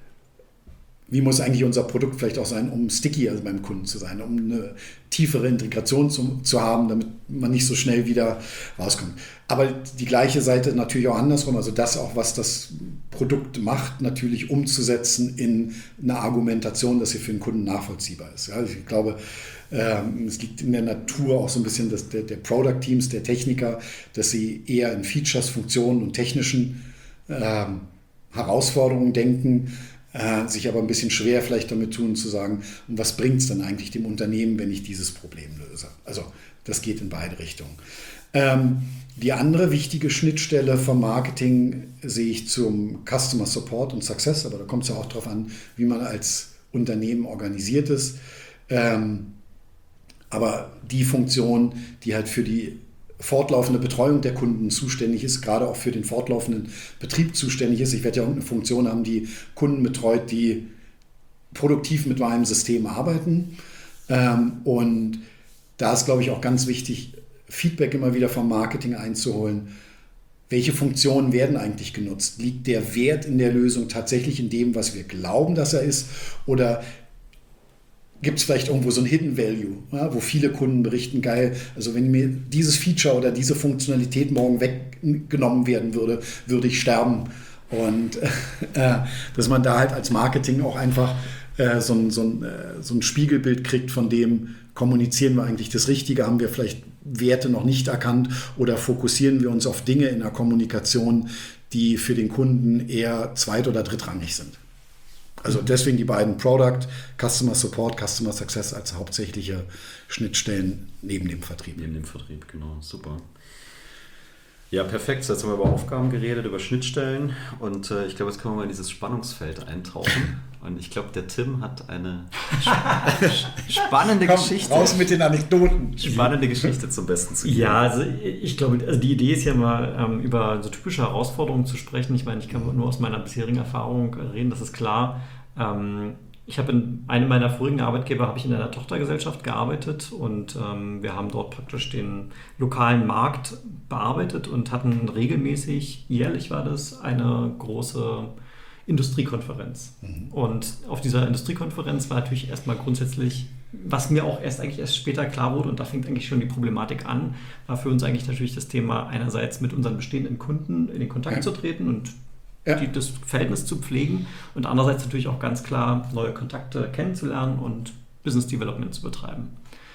C: wie muss eigentlich unser Produkt vielleicht auch sein, um sticky also beim Kunden zu sein, um eine tiefere Integration zu, zu haben, damit man nicht so schnell wieder rauskommt. Aber die gleiche Seite natürlich auch andersrum, also das auch, was das Produkt macht, natürlich umzusetzen in eine Argumentation, dass sie für den Kunden nachvollziehbar ist. Ja, ich glaube, ähm, es liegt in der Natur auch so ein bisschen des, der, der Product-Teams, der Techniker, dass sie eher in Features, Funktionen und technischen ähm, Herausforderungen denken, äh, sich aber ein bisschen schwer vielleicht damit tun, zu sagen, und was bringt es dann eigentlich dem Unternehmen, wenn ich dieses Problem löse? Also das geht in beide Richtungen. Ähm, die andere wichtige Schnittstelle vom Marketing sehe ich zum Customer Support und Success, aber da kommt es ja auch darauf an, wie man als Unternehmen organisiert ist. Ähm, aber die Funktion, die halt für die fortlaufende Betreuung der Kunden zuständig ist, gerade auch für den fortlaufenden Betrieb zuständig ist. Ich werde ja irgendeine Funktion haben, die Kunden betreut, die produktiv mit meinem System arbeiten. Ähm, und da ist, glaube ich, auch ganz wichtig, Feedback immer wieder vom Marketing einzuholen. Welche Funktionen werden eigentlich genutzt? Liegt der Wert in der Lösung tatsächlich in dem, was wir glauben, dass er ist? Oder gibt es vielleicht irgendwo so ein Hidden Value, ja, wo viele Kunden berichten, geil, also wenn mir dieses Feature oder diese Funktionalität morgen weggenommen werden würde, würde ich sterben. Und äh, dass man da halt als Marketing auch einfach äh, so, ein, so, ein, äh, so ein Spiegelbild kriegt, von dem kommunizieren wir eigentlich das Richtige, haben wir vielleicht Werte noch nicht erkannt oder fokussieren wir uns auf Dinge in der Kommunikation, die für den Kunden eher zweit- oder drittrangig sind. Also deswegen die beiden Product, Customer Support, Customer Success als hauptsächliche Schnittstellen neben dem Vertrieb.
B: Neben dem Vertrieb, genau, super. Ja, perfekt. So, jetzt haben wir über Aufgaben geredet, über Schnittstellen und äh, ich glaube, jetzt können wir mal in dieses Spannungsfeld eintauchen. Und ich glaube, der Tim hat eine spannende
C: Komm,
B: Geschichte.
C: Raus mit den Anekdoten.
B: Spannende Geschichte zum Besten zu geben.
A: Ja, also ich glaube, also die Idee ist ja mal, ähm, über so typische Herausforderungen zu sprechen. Ich meine, ich kann nur aus meiner bisherigen Erfahrung reden, das ist klar. Ähm, ich habe in einem meiner vorigen Arbeitgeber habe ich in einer Tochtergesellschaft gearbeitet und ähm, wir haben dort praktisch den lokalen Markt bearbeitet und hatten regelmäßig, jährlich war das, eine große Industriekonferenz. Mhm. Und auf dieser Industriekonferenz war natürlich erstmal grundsätzlich, was mir auch erst eigentlich erst später klar wurde, und da fängt eigentlich schon die Problematik an, war für uns eigentlich natürlich das Thema, einerseits mit unseren bestehenden Kunden in den Kontakt ja. zu treten und ja. die, das Verhältnis zu pflegen und andererseits natürlich auch ganz klar neue Kontakte kennenzulernen und Business Development zu betreiben.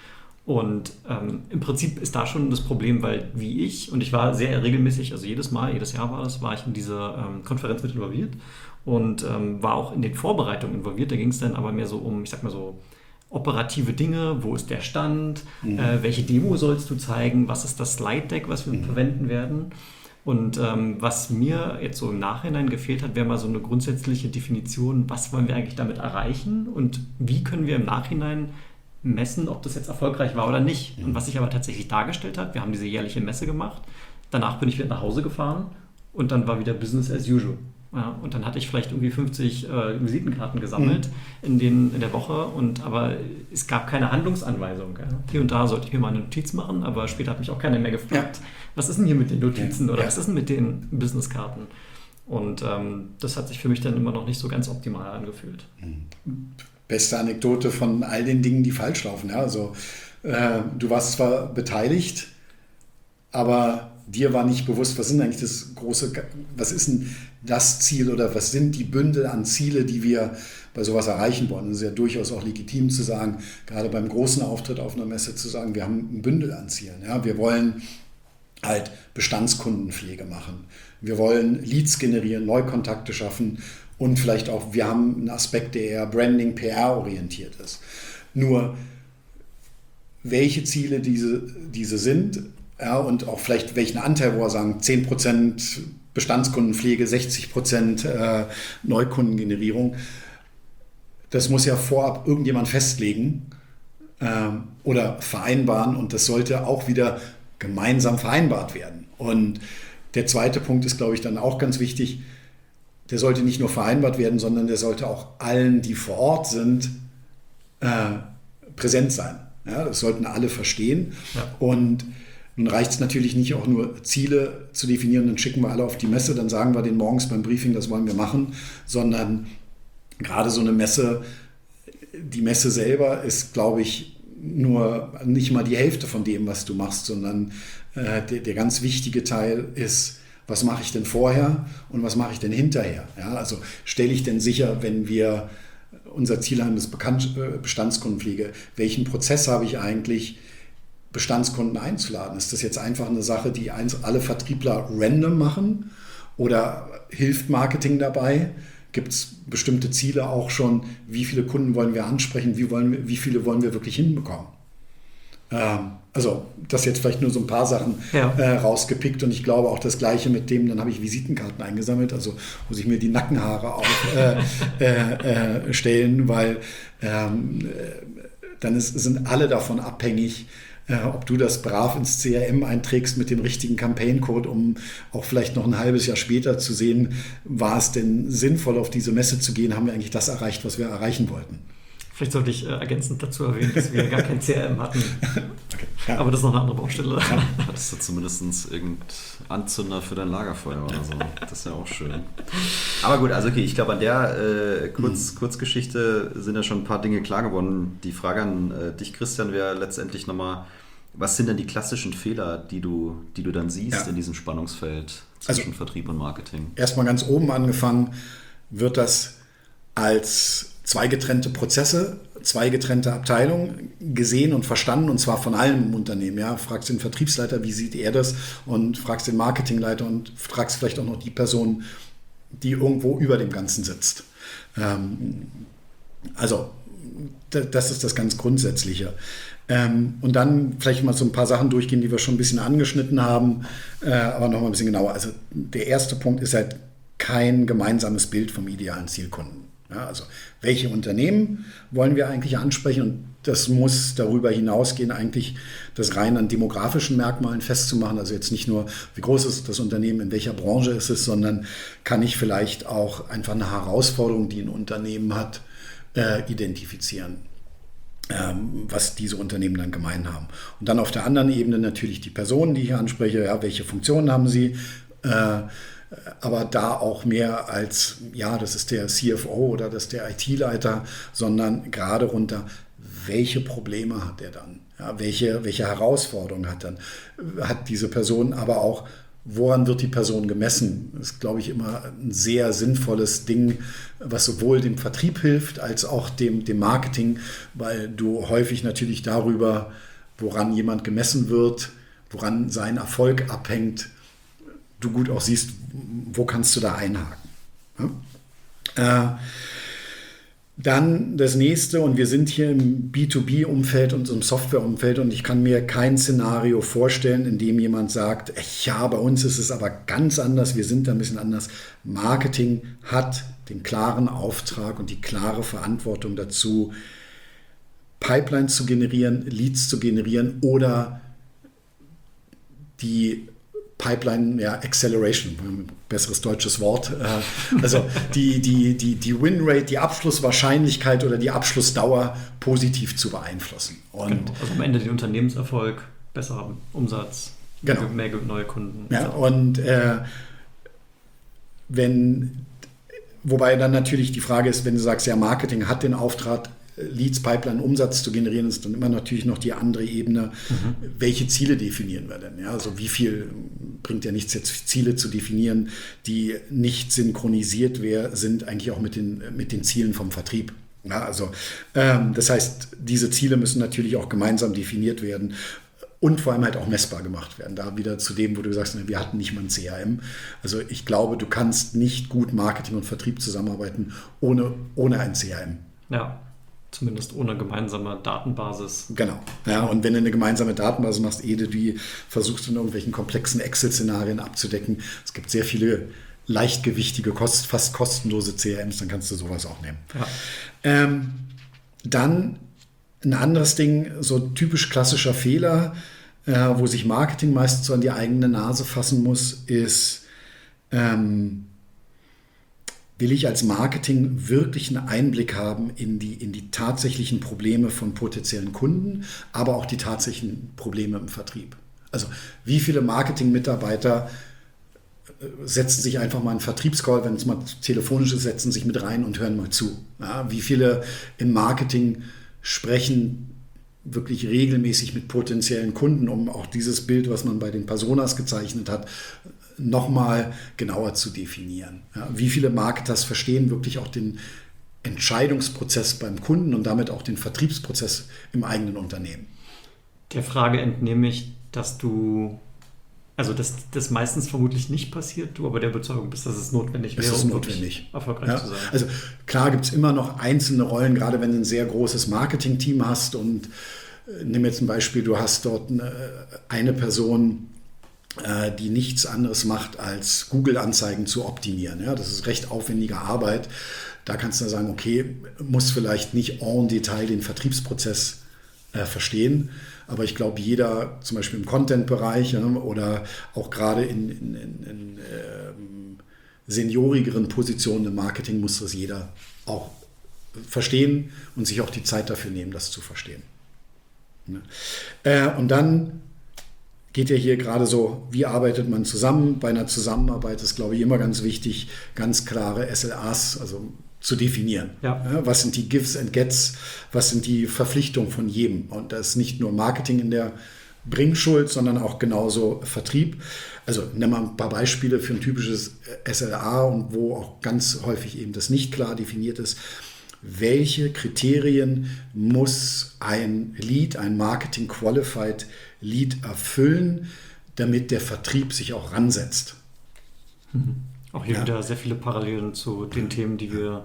A: Und ähm, im Prinzip ist da schon das Problem, weil wie ich, und ich war sehr regelmäßig, also jedes Mal, jedes Jahr war das, war ich in diese ähm, Konferenz mit involviert und ähm, war auch in den Vorbereitungen involviert. Da ging es dann aber mehr so um, ich sag mal so, operative Dinge, wo ist der Stand, mhm. äh, welche Demo sollst du zeigen, was ist das Slide Deck, was wir mhm. verwenden werden. Und ähm, was mir jetzt so im Nachhinein gefehlt hat, wäre mal so eine grundsätzliche Definition, was wollen wir eigentlich damit erreichen und wie können wir im Nachhinein messen, ob das jetzt erfolgreich war oder nicht. Mhm. Und was sich aber tatsächlich dargestellt hat, wir haben diese jährliche Messe gemacht, danach bin ich wieder nach Hause gefahren und dann war wieder Business as usual. Ja, und dann hatte ich vielleicht irgendwie fünfzig äh, Visitenkarten gesammelt mhm. in, den, in der Woche, und aber es gab keine Handlungsanweisung. Ja. Hier und da sollte ich mir mal eine Notiz machen, aber später hat mich auch keiner mehr gefragt, ja. was ist denn hier mit den Notizen ja. oder ja. was ist denn mit den Businesskarten? Und ähm, das hat sich für mich dann immer noch nicht so ganz optimal angefühlt.
C: Beste Anekdote von all den Dingen, die falsch laufen. Ja, also äh, du warst zwar beteiligt, aber dir war nicht bewusst, was sind eigentlich das große, was ist denn das Ziel oder was sind die Bündel an Ziele, die wir bei sowas erreichen wollen. Es ist ja durchaus auch legitim zu sagen, gerade beim großen Auftritt auf einer Messe zu sagen, wir haben ein Bündel an Zielen. Ja, wir wollen halt Bestandskundenpflege machen. Wir wollen Leads generieren, Neukontakte schaffen und vielleicht auch, wir haben einen Aspekt, der eher Branding, P R orientiert ist. Nur, welche Ziele diese, diese sind, ja, und auch vielleicht welchen Anteil, wo wir sagen, zehn Prozent Bestandskundenpflege, sechzig Prozent äh, Neukundengenerierung. Das muss ja vorab irgendjemand festlegen äh, oder vereinbaren, und das sollte auch wieder gemeinsam vereinbart werden. Und der zweite Punkt ist, glaube ich, dann auch ganz wichtig, der sollte nicht nur vereinbart werden, sondern der sollte auch allen, die vor Ort sind, äh, präsent sein. Ja, das sollten alle verstehen. Ja. Und nun reicht es natürlich nicht, auch nur Ziele zu definieren, dann schicken wir alle auf die Messe, dann sagen wir denen morgens beim Briefing, das wollen wir machen, sondern gerade so eine Messe, die Messe selber ist, glaube ich, nur nicht mal die Hälfte von dem, was du machst, sondern äh, der, der ganz wichtige Teil ist, was mache ich denn vorher und was mache ich denn hinterher? Ja, also stelle ich denn sicher, wenn wir unser Ziel haben, ist Bekannt, äh, Bestandskundenpflege, welchen Prozess habe ich eigentlich, Bestandskunden einzuladen? Ist das jetzt einfach eine Sache, die alle Vertriebler random machen, oder hilft Marketing dabei? Gibt es bestimmte Ziele auch schon? Wie viele Kunden wollen wir ansprechen? Wie, wollen wir, wie viele wollen wir wirklich hinbekommen? Ähm, also das jetzt vielleicht nur so ein paar Sachen ja. äh, rausgepickt, und ich glaube auch das Gleiche mit dem, dann habe ich Visitenkarten eingesammelt, also muss ich mir die Nackenhaare aufstellen, äh, äh, stellen, weil ähm, dann ist, sind alle davon abhängig, Äh, ob du das brav ins C R M einträgst mit dem richtigen Campaign-Code, um auch vielleicht noch ein halbes Jahr später zu sehen, war es denn sinnvoll, auf diese Messe zu gehen, haben wir eigentlich das erreicht, was wir erreichen wollten.
A: Vielleicht sollte ich äh, ergänzend dazu erwähnen, dass wir gar kein C R M hatten. Okay. Ja. Aber das ist noch eine andere Baustelle.
B: Ja. Hattest du zumindest irgendein Anzünder für dein Lagerfeuer oder so. Das ist ja auch schön. Aber gut, also okay, ich glaube, an der äh, Kurz, mhm. Kurzgeschichte sind ja schon ein paar Dinge klar geworden. Die Frage an äh, dich, Christian, wäre letztendlich nochmal, was sind denn die klassischen Fehler, die du, die du dann siehst ja. in diesem Spannungsfeld zwischen also, Vertrieb und Marketing? Erstmal
C: ganz oben angefangen, wird das als zwei getrennte Prozesse, zwei getrennte Abteilungen gesehen und verstanden, und zwar von allen im Unternehmen. Ja, fragst den Vertriebsleiter, wie sieht er das, und fragst den Marketingleiter und fragst vielleicht auch noch die Person, die irgendwo über dem Ganzen sitzt. Ähm, also das ist das ganz Grundsätzliche. Ähm, und dann vielleicht mal so ein paar Sachen durchgehen, die wir schon ein bisschen angeschnitten haben, äh, aber noch mal ein bisschen genauer. Also der erste Punkt ist halt kein gemeinsames Bild vom idealen Zielkunden. Ja, also welche Unternehmen wollen wir eigentlich ansprechen? Und das muss darüber hinausgehen, eigentlich das rein an demografischen Merkmalen festzumachen. Also jetzt nicht nur, wie groß ist das Unternehmen, in welcher Branche ist es, sondern kann ich vielleicht auch einfach eine Herausforderung, die ein Unternehmen hat, äh, identifizieren, ähm, was diese Unternehmen dann gemein haben. Und dann auf der anderen Ebene natürlich die Personen, die ich hier anspreche. Ja, welche Funktionen haben sie? Äh, aber da auch mehr als, ja, das ist der C F O oder das ist der I T-Leiter, sondern gerade runter, welche Probleme hat er dann? Ja, welche, welche Herausforderungen hat dann? Hat diese Person, aber auch, woran wird die Person gemessen? Das ist, glaube ich, immer ein sehr sinnvolles Ding, was sowohl dem Vertrieb hilft, als auch dem, dem Marketing, weil du häufig natürlich darüber, woran jemand gemessen wird, woran sein Erfolg abhängt, du gut auch siehst, wo kannst du da einhaken. Ja? Äh, dann das nächste, und wir sind hier im B zwei B Umfeld und im Software-Umfeld, und ich kann mir kein Szenario vorstellen, in dem jemand sagt, ja, bei uns ist es aber ganz anders, wir sind da ein bisschen anders. Marketing hat den klaren Auftrag und die klare Verantwortung dazu, Pipelines zu generieren, Leads zu generieren oder die Pipeline, ja, Acceleration, besseres deutsches Wort. Also die, die, die, die Win-Rate, die Abschlusswahrscheinlichkeit oder die Abschlussdauer positiv zu beeinflussen. Und
A: genau, also am Ende den Unternehmenserfolg, besserer Umsatz,
C: genau.
A: mehr neue Kunden.
C: Ja, und äh, wenn, wobei dann natürlich die Frage ist, wenn du sagst, ja, Marketing hat den Auftrag, Leads, Pipeline, Umsatz zu generieren, ist dann immer natürlich noch die andere Ebene. Mhm. Welche Ziele definieren wir denn? Ja, also wie viel bringt ja nichts, jetzt Ziele zu definieren, die nicht synchronisiert wär, sind eigentlich auch mit den, mit den Zielen vom Vertrieb. Ja, also ähm, das heißt, diese Ziele müssen natürlich auch gemeinsam definiert werden und vor allem halt auch messbar gemacht werden. Da wieder zu dem, wo du sagst, wir hatten nicht mal ein C R M. Also ich glaube, du kannst nicht gut Marketing und Vertrieb zusammenarbeiten ohne, ohne ein C R M.
A: Ja. Zumindest ohne gemeinsame Datenbasis.
C: Genau. Ja, und wenn du eine gemeinsame Datenbasis machst, ehe du die versuchst in irgendwelchen komplexen Excel-Szenarien abzudecken, es gibt sehr viele leichtgewichtige, kost, fast kostenlose C R Ms, dann kannst du sowas auch nehmen. Ja. Ähm, dann ein anderes Ding, so typisch klassischer Fehler, äh, wo sich Marketing meistens so an die eigene Nase fassen muss, ist, ähm, will ich als Marketing wirklich einen Einblick haben in die, in die tatsächlichen Probleme von potenziellen Kunden, aber auch die tatsächlichen Probleme im Vertrieb. Also wie viele Marketing-Mitarbeiter setzen sich einfach mal einen Vertriebscall, wenn es mal telefonisch ist, setzen sich mit rein und hören mal zu. Ja, wie viele im Marketing sprechen wirklich regelmäßig mit potenziellen Kunden, um auch dieses Bild, was man bei den Personas gezeichnet hat, nochmal genauer zu definieren. Ja, wie viele Marketers verstehen wirklich auch den Entscheidungsprozess beim Kunden und damit auch den Vertriebsprozess im eigenen Unternehmen?
A: Der Frage entnehme ich, dass du, also dass das meistens vermutlich nicht passiert, du aber der Überzeugung bist, dass es notwendig wäre,
C: es ist
A: um
C: notwendig.
A: erfolgreich
C: ja,
A: zu sein.
C: Also klar gibt es immer noch einzelne Rollen, gerade wenn du ein sehr großes Marketing-Team hast, und äh, nimm jetzt ein Beispiel, du hast dort eine, eine Person, die nichts anderes macht, als Google-Anzeigen zu optimieren. Ja, das ist recht aufwendige Arbeit. Da kannst du sagen, okay, muss vielleicht nicht en Detail den Vertriebsprozess äh, verstehen, aber ich glaube, jeder, zum Beispiel im Content-Bereich, ja, oder auch gerade in, in, in, in äh, seniorigeren Positionen im Marketing, muss das jeder auch verstehen und sich auch die Zeit dafür nehmen, das zu verstehen. Ja. Äh, und dann geht ja hier gerade so, wie arbeitet man zusammen? Bei einer Zusammenarbeit ist, glaube ich, immer ganz wichtig, ganz klare S L As, also zu definieren. Ja. Ja, was sind die Gives and Gets? Was sind die Verpflichtungen von jedem? Und da ist nicht nur Marketing in der Bringschuld, sondern auch genauso Vertrieb. Also nehmen wir ein paar Beispiele für ein typisches S L A, und wo auch ganz häufig eben das nicht klar definiert ist. Welche Kriterien muss ein Lead, ein Marketing-Qualified Lead erfüllen, damit der Vertrieb sich auch ransetzt?
A: Mhm. Auch hier ja. wieder sehr viele Parallelen zu den Themen, die wir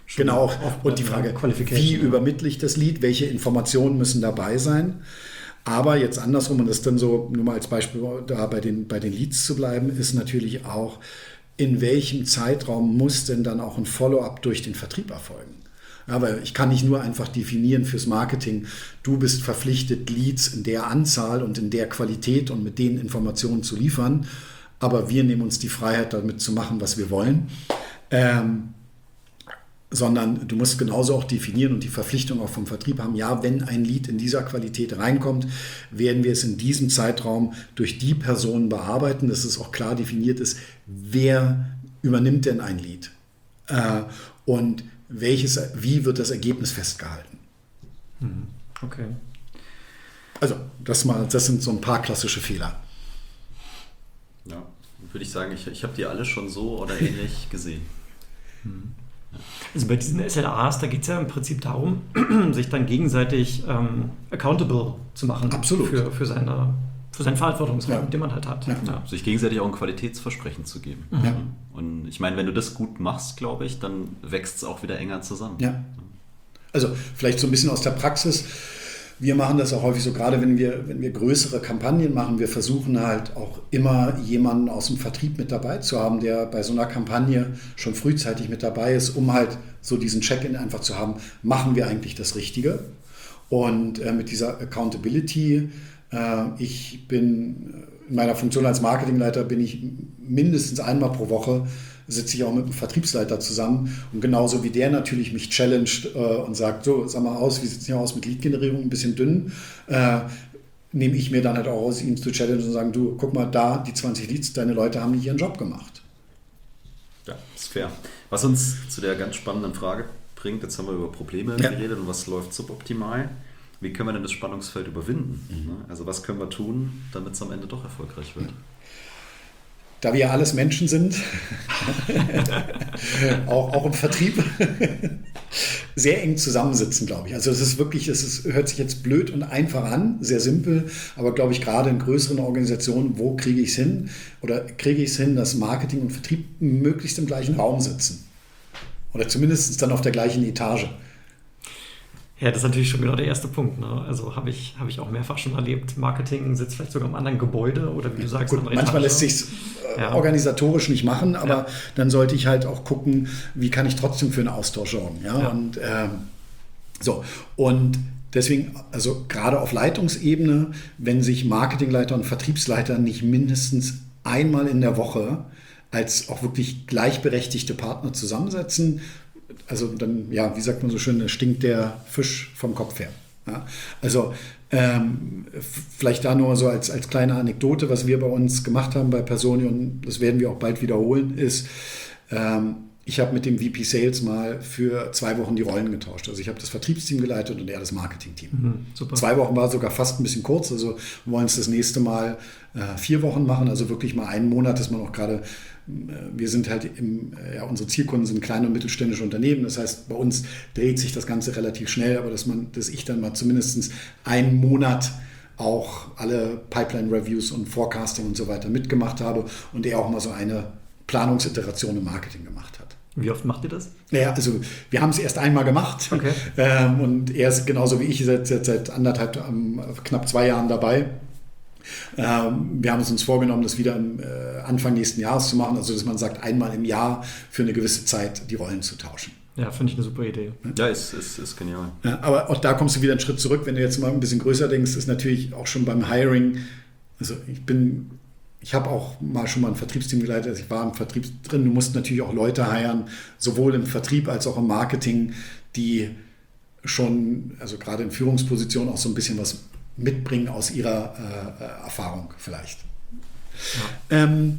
A: schon
C: Genau,
A: auch
C: und die Frage,
A: Qualification,
C: wie
A: ja.
C: übermittle ich das Lead, welche Informationen müssen dabei sein? Aber jetzt andersrum, und das ist dann so, nur mal als Beispiel da bei den, bei den Leads zu bleiben, ist natürlich auch, in welchem Zeitraum muss denn dann auch ein Follow-up durch den Vertrieb erfolgen? Ja, weil ich kann nicht nur einfach definieren fürs Marketing, du bist verpflichtet, Leads in der Anzahl und in der Qualität und mit den Informationen zu liefern, aber wir nehmen uns die Freiheit, damit zu machen, was wir wollen. Ähm, sondern du musst genauso auch definieren und die Verpflichtung auch vom Vertrieb haben, ja, wenn ein Lead in dieser Qualität reinkommt, werden wir es in diesem Zeitraum durch die Personen bearbeiten, dass es auch klar definiert ist, wer übernimmt denn ein Lead äh, und welches, wie wird das Ergebnis festgehalten.
A: Okay.
C: Also das, mal, das sind so ein paar klassische Fehler.
B: Ja, würde ich sagen, ich, ich habe die alle schon so oder ähnlich gesehen.
A: Also bei diesen S L As, da geht es ja im Prinzip darum, sich dann gegenseitig ähm, accountable zu machen.
C: Absolut.
A: Für, für, seine, für seinen Verantwortungsraum,
C: Ja.
A: den man halt hat.
C: Ja.
A: Ja.
B: Sich gegenseitig auch ein Qualitätsversprechen zu geben.
C: Ja.
B: Und ich meine, wenn du das gut machst, glaube ich, dann wächst es auch wieder enger zusammen.
C: Ja. Also vielleicht so ein bisschen aus der Praxis. Wir machen das auch häufig so, gerade wenn wir, wenn wir größere Kampagnen machen, wir versuchen halt auch immer jemanden aus dem Vertrieb mit dabei zu haben, der bei so einer Kampagne schon frühzeitig mit dabei ist, um halt so diesen Check-in einfach zu haben, machen wir eigentlich das Richtige? Und äh, mit dieser Accountability, äh, ich bin in meiner Funktion als Marketingleiter, bin ich mindestens einmal pro Woche sitze ich auch mit dem Vertriebsleiter zusammen und genauso wie der natürlich mich challenged äh, und sagt, so, sag mal aus, wie sieht es hier aus mit Lead-Generierung, ein bisschen dünn, äh, nehme ich mir dann halt auch aus, ihn zu challengen und sagen, du, guck mal, da, die zwanzig Leads, deine Leute haben nicht ihren Job gemacht.
B: Ja, ist fair. Was uns zu der ganz spannenden Frage bringt, jetzt haben wir über Probleme
C: Ja.
B: geredet und was läuft suboptimal. Wie können wir denn das Spannungsfeld überwinden? Mhm. Also was können wir tun, damit es am Ende doch erfolgreich wird?
C: Da wir ja alles Menschen sind, auch, auch im Vertrieb, sehr eng zusammensitzen, glaube ich. Also es ist wirklich, es ist, hört sich jetzt blöd und einfach an, sehr simpel, aber glaube ich gerade in größeren Organisationen, wo kriege ich es hin? Oder kriege ich es hin, dass Marketing und Vertrieb möglichst im gleichen Raum sitzen? Oder zumindest dann auf der gleichen Etage.
A: Ja, das ist natürlich schon genau der erste Punkt. Ne? Also habe ich, hab ich auch mehrfach schon erlebt. Marketing sitzt vielleicht sogar im anderen Gebäude oder wie du sagst,
C: Gut,
A: andere
C: manchmal
A: Etage.
C: lässt sich äh,
A: Ja.
C: organisatorisch nicht machen, aber
A: Ja.
C: dann sollte ich halt auch gucken, wie kann ich trotzdem für einen Austausch sorgen. Ja?
A: Ja.
C: Und ähm, so, und deswegen, also gerade auf Leitungsebene, wenn sich Marketingleiter und Vertriebsleiter nicht mindestens einmal in der Woche als auch wirklich gleichberechtigte Partner zusammensetzen, also dann, ja, wie sagt man so schön, da stinkt der Fisch vom Kopf her. Ja? Also ähm, f- vielleicht da nur so als, als kleine Anekdote, was wir bei uns gemacht haben bei Personio, und das werden wir auch bald wiederholen, ist, ähm, ich habe mit dem V P Sales mal für zwei Wochen die Rollen getauscht. Also ich habe das Vertriebsteam geleitet und er das Marketingteam.
A: Mhm, super.
C: Zwei Wochen war sogar fast ein bisschen kurz, also wir wollen es das nächste Mal äh, vier Wochen machen, also wirklich mal einen Monat, dass man auch gerade, äh, wir sind halt, im, äh, ja, unsere Zielkunden sind kleine und mittelständische Unternehmen, das heißt, bei uns dreht sich das Ganze relativ schnell, aber dass man, dass ich dann mal zumindest einen Monat auch alle Pipeline-Reviews und Forecasting und so weiter mitgemacht habe und er auch mal so eine Planungsiteration im Marketing gemacht hat.
A: Wie oft macht ihr das?
C: Naja, also wir haben es erst einmal gemacht
A: Okay.
C: ähm, und er ist genauso wie ich seit, seit, seit anderthalb, ähm, knapp zwei Jahren dabei. Ähm, wir haben es uns vorgenommen, das wieder am äh, Anfang nächsten Jahres zu machen, also dass man sagt, einmal im Jahr für eine gewisse Zeit die Rollen zu tauschen.
A: Ja, finde ich eine super Idee.
B: Ja, ist, ist, ist genial.
C: Ja, aber auch da kommst du wieder einen Schritt zurück, wenn du jetzt mal ein bisschen größer denkst, ist natürlich auch schon beim Hiring, also ich bin, ich habe auch mal schon mal ein Vertriebsteam geleitet, also ich war im Vertrieb drin, du musst natürlich auch Leute hiren, sowohl im Vertrieb als auch im Marketing, die schon, also gerade in Führungspositionen auch so ein bisschen was mitbringen aus ihrer äh, Erfahrung vielleicht. Ja. Ähm,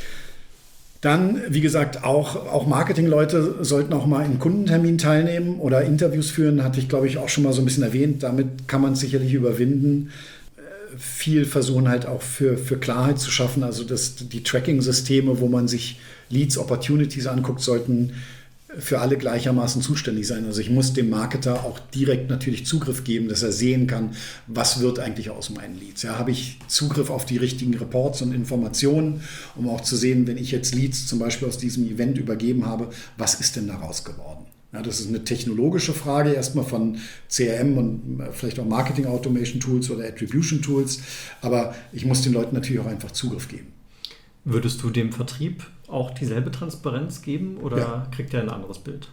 C: Dann, wie gesagt, auch, auch Marketingleute sollten auch mal in Kundentermin teilnehmen oder Interviews führen, hatte ich, glaube ich, auch schon mal so ein bisschen erwähnt. Damit kann man es sicherlich überwinden. Viel versuchen halt auch für, für Klarheit zu schaffen. Also dass die Tracking-Systeme, wo man sich Leads, Opportunities anguckt, sollten für alle gleichermaßen zuständig sein. Also ich muss dem Marketer auch direkt natürlich Zugriff geben, dass er sehen kann, was wird eigentlich aus meinen Leads. Ja, habe ich Zugriff auf die richtigen Reports und Informationen, um auch zu sehen, wenn ich jetzt Leads zum Beispiel aus diesem Event übergeben habe, was ist denn daraus geworden? Ja, das ist eine technologische Frage, erstmal von C R M und vielleicht auch Marketing Automation Tools oder Attribution Tools. Aber ich muss den Leuten natürlich auch einfach Zugriff geben.
A: Würdest du dem Vertrieb auch dieselbe Transparenz geben oder
C: Ja.
A: kriegt er ein anderes Bild?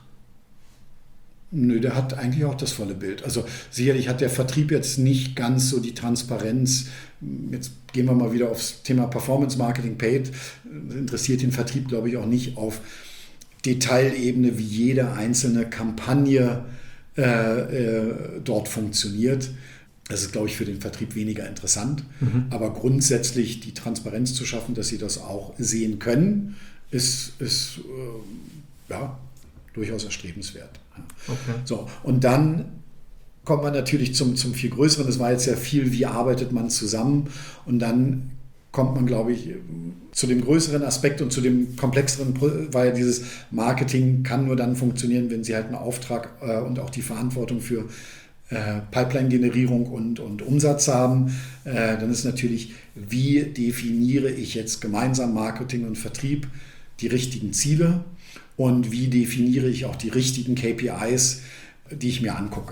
C: Nö, der hat eigentlich auch das volle Bild. Also sicherlich hat der Vertrieb jetzt nicht ganz so die Transparenz. Jetzt gehen wir mal wieder aufs Thema Performance Marketing Paid. Das interessiert den Vertrieb, glaube ich, auch nicht auf Detailebene, wie jede einzelne Kampagne äh, äh, dort funktioniert. Das ist, glaube ich, für den Vertrieb weniger interessant. Mhm. Aber grundsätzlich die Transparenz zu schaffen, dass sie das auch sehen können, ist, ist äh, ja, durchaus erstrebenswert. Okay. So, und dann kommt man natürlich zum, zum viel Größeren. Das war jetzt sehr viel, wie arbeitet man zusammen. Und dann kommt man, glaube ich, zu dem größeren Aspekt und zu dem komplexeren, weil dieses Marketing kann nur dann funktionieren, wenn Sie halt einen Auftrag äh, und auch die Verantwortung für äh, Pipeline-Generierung und, und Umsatz haben. Äh, dann ist natürlich, wie definiere ich jetzt gemeinsam Marketing und Vertrieb die richtigen Ziele und wie definiere ich auch die richtigen K P Is, die ich mir angucke.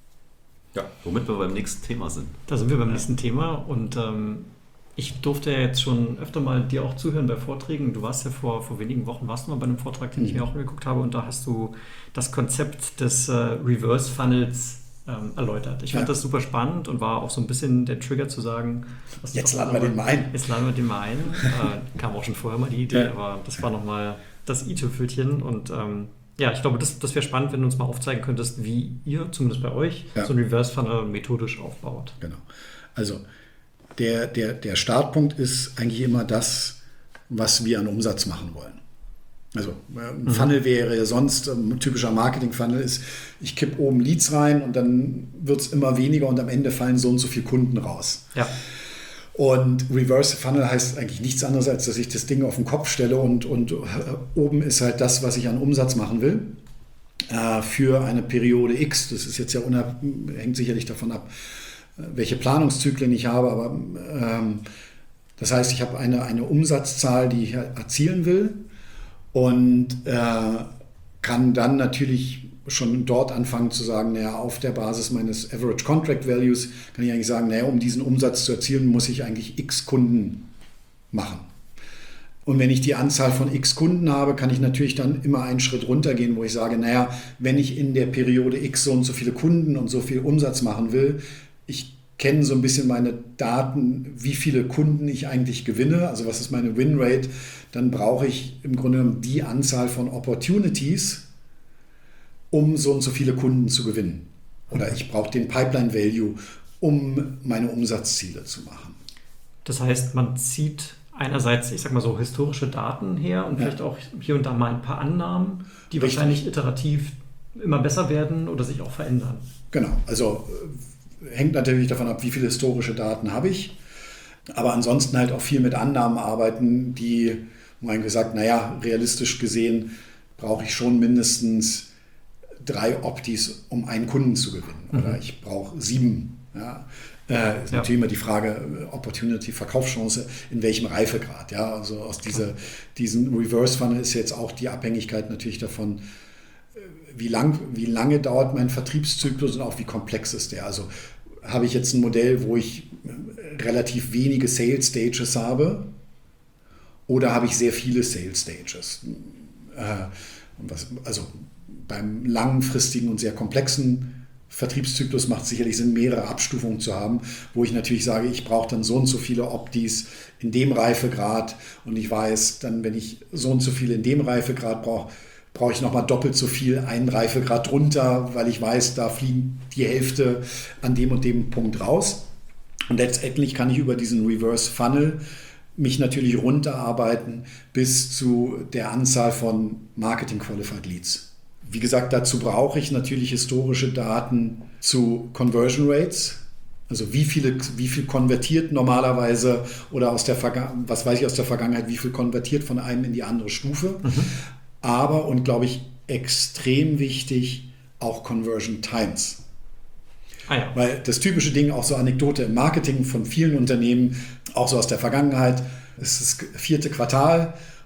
B: Ja, womit wir beim nächsten Thema sind.
A: Da sind wir beim nächsten Thema und ähm ich durfte ja jetzt schon öfter mal dir auch zuhören bei Vorträgen. Du warst ja vor, vor wenigen Wochen, warst du mal bei einem Vortrag, den ich mir auch angeguckt habe und da hast du das Konzept des äh, Reverse Funnels ähm, erläutert. Ich fand ja. das super spannend und war auch so ein bisschen der Trigger zu sagen, was
C: jetzt laden wir den mal ein.
A: Jetzt laden wir den mal ein. äh, kam auch schon vorher mal die Idee, ja. aber das war nochmal das i-Tüpfelchen und ähm, ja, ich glaube, das, das wäre spannend, wenn du uns mal aufzeigen könntest, wie ihr, zumindest bei euch, ja. so ein Reverse Funnel methodisch aufbaut.
C: Genau. Also Der, der, der Startpunkt ist eigentlich immer das, was wir an Umsatz machen wollen. Also ein mhm. Funnel wäre ja sonst, ein typischer Marketing-Funnel ist, ich kippe oben Leads rein und dann wird es immer weniger und am Ende fallen so und so viele Kunden raus.
A: Ja.
C: Und Reverse Funnel heißt eigentlich nichts anderes, als dass ich das Ding auf den Kopf stelle und, und oben ist halt das, was ich an Umsatz machen will äh, für eine Periode X. Das ist jetzt ja unab- hängt sicherlich davon ab, welche Planungszyklen ich habe, aber ähm, das heißt, ich habe eine, eine Umsatzzahl, die ich erzielen will und äh, kann dann natürlich schon dort anfangen zu sagen, naja, auf der Basis meines Average Contract Values kann ich eigentlich sagen, naja, um diesen Umsatz zu erzielen, muss ich eigentlich x Kunden machen. Und wenn ich die Anzahl von x Kunden habe, kann ich natürlich dann immer einen Schritt runtergehen, wo ich sage, naja, wenn ich in der Periode X so und so viele Kunden und so viel Umsatz machen will, ich kenne so ein bisschen meine Daten, wie viele Kunden ich eigentlich gewinne, also was ist meine Winrate, dann brauche ich im Grunde genommen die Anzahl von Opportunities, um so und so viele Kunden zu gewinnen. Oder ich brauche den Pipeline Value, um meine Umsatzziele zu machen.
A: Das heißt, man zieht einerseits, ich sag mal so, historische Daten her und ja. vielleicht auch hier und da mal ein paar Annahmen, die Richtig. wahrscheinlich iterativ immer besser werden oder sich auch verändern.
C: Genau, also hängt natürlich davon ab, wie viele historische Daten habe ich, aber ansonsten halt auch viel mit Annahmen arbeiten, die, man gesagt, naja, realistisch gesehen brauche ich schon mindestens drei Optis, um einen Kunden zu gewinnen. Mhm. Oder ich brauche sieben. Ja. Äh, ist ja. natürlich immer die Frage, Opportunity, Verkaufschance, in welchem Reifegrad. Ja. Also aus dieser, diesen Reverse Funnel ist jetzt auch die Abhängigkeit natürlich davon, wie, lang, wie lange dauert mein Vertriebszyklus und auch wie komplex ist der. Also habe ich jetzt ein Modell, wo ich relativ wenige Sales Stages habe oder habe ich sehr viele Sales Stages? Äh, was, also beim langfristigen und sehr komplexen Vertriebszyklus macht es sicherlich Sinn, mehrere Abstufungen zu haben, wo ich natürlich sage, ich brauche dann so und so viele Optis in dem Reifegrad und ich weiß dann, wenn ich so und so viele in dem Reifegrad brauche, brauche ich nochmal doppelt so viel einen Reifegrad drunter, weil ich weiß, da fliegen die Hälfte an dem und dem Punkt raus. Und letztendlich kann ich über diesen Reverse Funnel mich natürlich runterarbeiten bis zu der Anzahl von Marketing Qualified Leads. Wie gesagt, dazu brauche ich natürlich historische Daten zu Conversion Rates. Also wie viele, wie viel konvertiert normalerweise oder aus der Vergangenheit, was weiß ich aus der Vergangenheit, wie viel konvertiert von einem in die andere Stufe. Mhm. Aber, und glaube ich, extrem wichtig, auch Conversion Times. Ah ja. Weil das typische Ding, auch so Anekdote im Marketing von vielen Unternehmen, auch so aus der Vergangenheit, es ist das vierte Quartal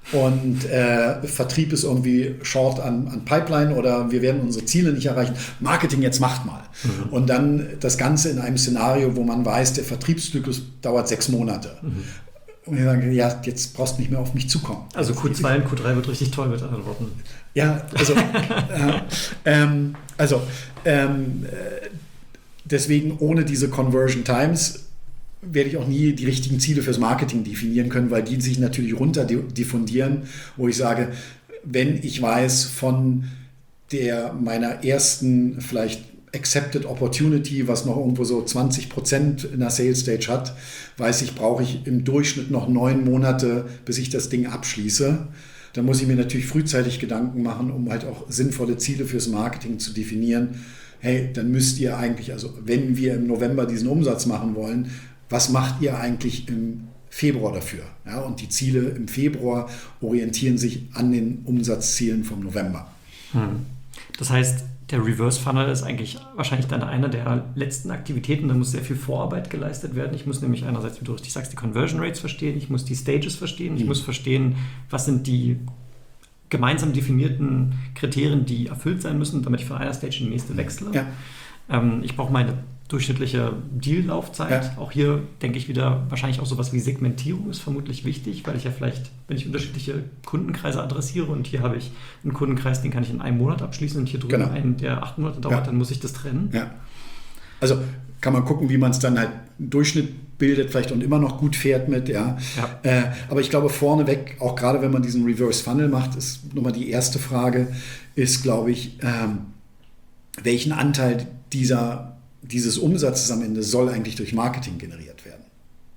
C: und äh, Vertrieb ist irgendwie short an, an Pipeline oder wir werden unsere Ziele nicht erreichen. Marketing, jetzt macht mal. Mhm. Und dann das Ganze in einem Szenario, wo man weiß, der Vertriebszyklus dauert sechs Monate. Mhm. Und wir sagen, ja, jetzt brauchst du nicht mehr auf mich zukommen.
A: Also Q zwei und Q drei wird richtig toll mit anderen Worten.
C: Ja, also, äh, ähm, also ähm, äh, deswegen ohne diese Conversion Times werde ich auch nie die richtigen Ziele fürs Marketing definieren können, weil die sich natürlich runter diffundieren, wo ich sage, wenn ich weiß von der meiner ersten vielleicht Accepted Opportunity, was noch irgendwo so zwanzig Prozent in der Sales Stage hat, weiß ich, brauche ich im Durchschnitt noch neun Monate, bis ich das Ding abschließe. Da muss ich mir natürlich frühzeitig Gedanken machen, um halt auch sinnvolle Ziele fürs Marketing zu definieren. Hey, dann müsst ihr eigentlich, also wenn wir im November diesen Umsatz machen wollen, was macht ihr eigentlich im Februar dafür? Ja, und die Ziele im Februar orientieren sich an den Umsatzzielen vom November.
A: Hm. Das heißt, der Reverse Funnel ist eigentlich wahrscheinlich dann eine der letzten Aktivitäten. Da muss sehr viel Vorarbeit geleistet werden. Ich muss nämlich einerseits, wie du richtig sagst, die Conversion Rates verstehen. Ich muss die Stages verstehen. Ich mhm. muss verstehen, was sind die gemeinsam definierten Kriterien, die erfüllt sein müssen, damit ich von einer Stage in die nächste wechsle. Ja. Ähm, ich brauche meine durchschnittliche Deal-Laufzeit. Ja. Auch hier denke ich wieder, wahrscheinlich auch sowas wie Segmentierung ist vermutlich wichtig, weil ich ja vielleicht, wenn ich unterschiedliche Kundenkreise adressiere und hier habe ich einen Kundenkreis, den kann ich in einem Monat abschließen und hier drüben genau. einen, der acht Monate dauert, ja. dann muss ich das trennen.
C: Ja. Also kann man gucken, wie man es dann halt im Durchschnitt bildet vielleicht und immer noch gut fährt mit. Ja. ja. Äh, aber ich glaube vorneweg, auch gerade wenn man diesen Reverse Funnel macht, ist nochmal die erste Frage, ist glaube ich, ähm, welchen Anteil dieser dieses Umsatzes am Ende soll eigentlich durch Marketing generiert werden.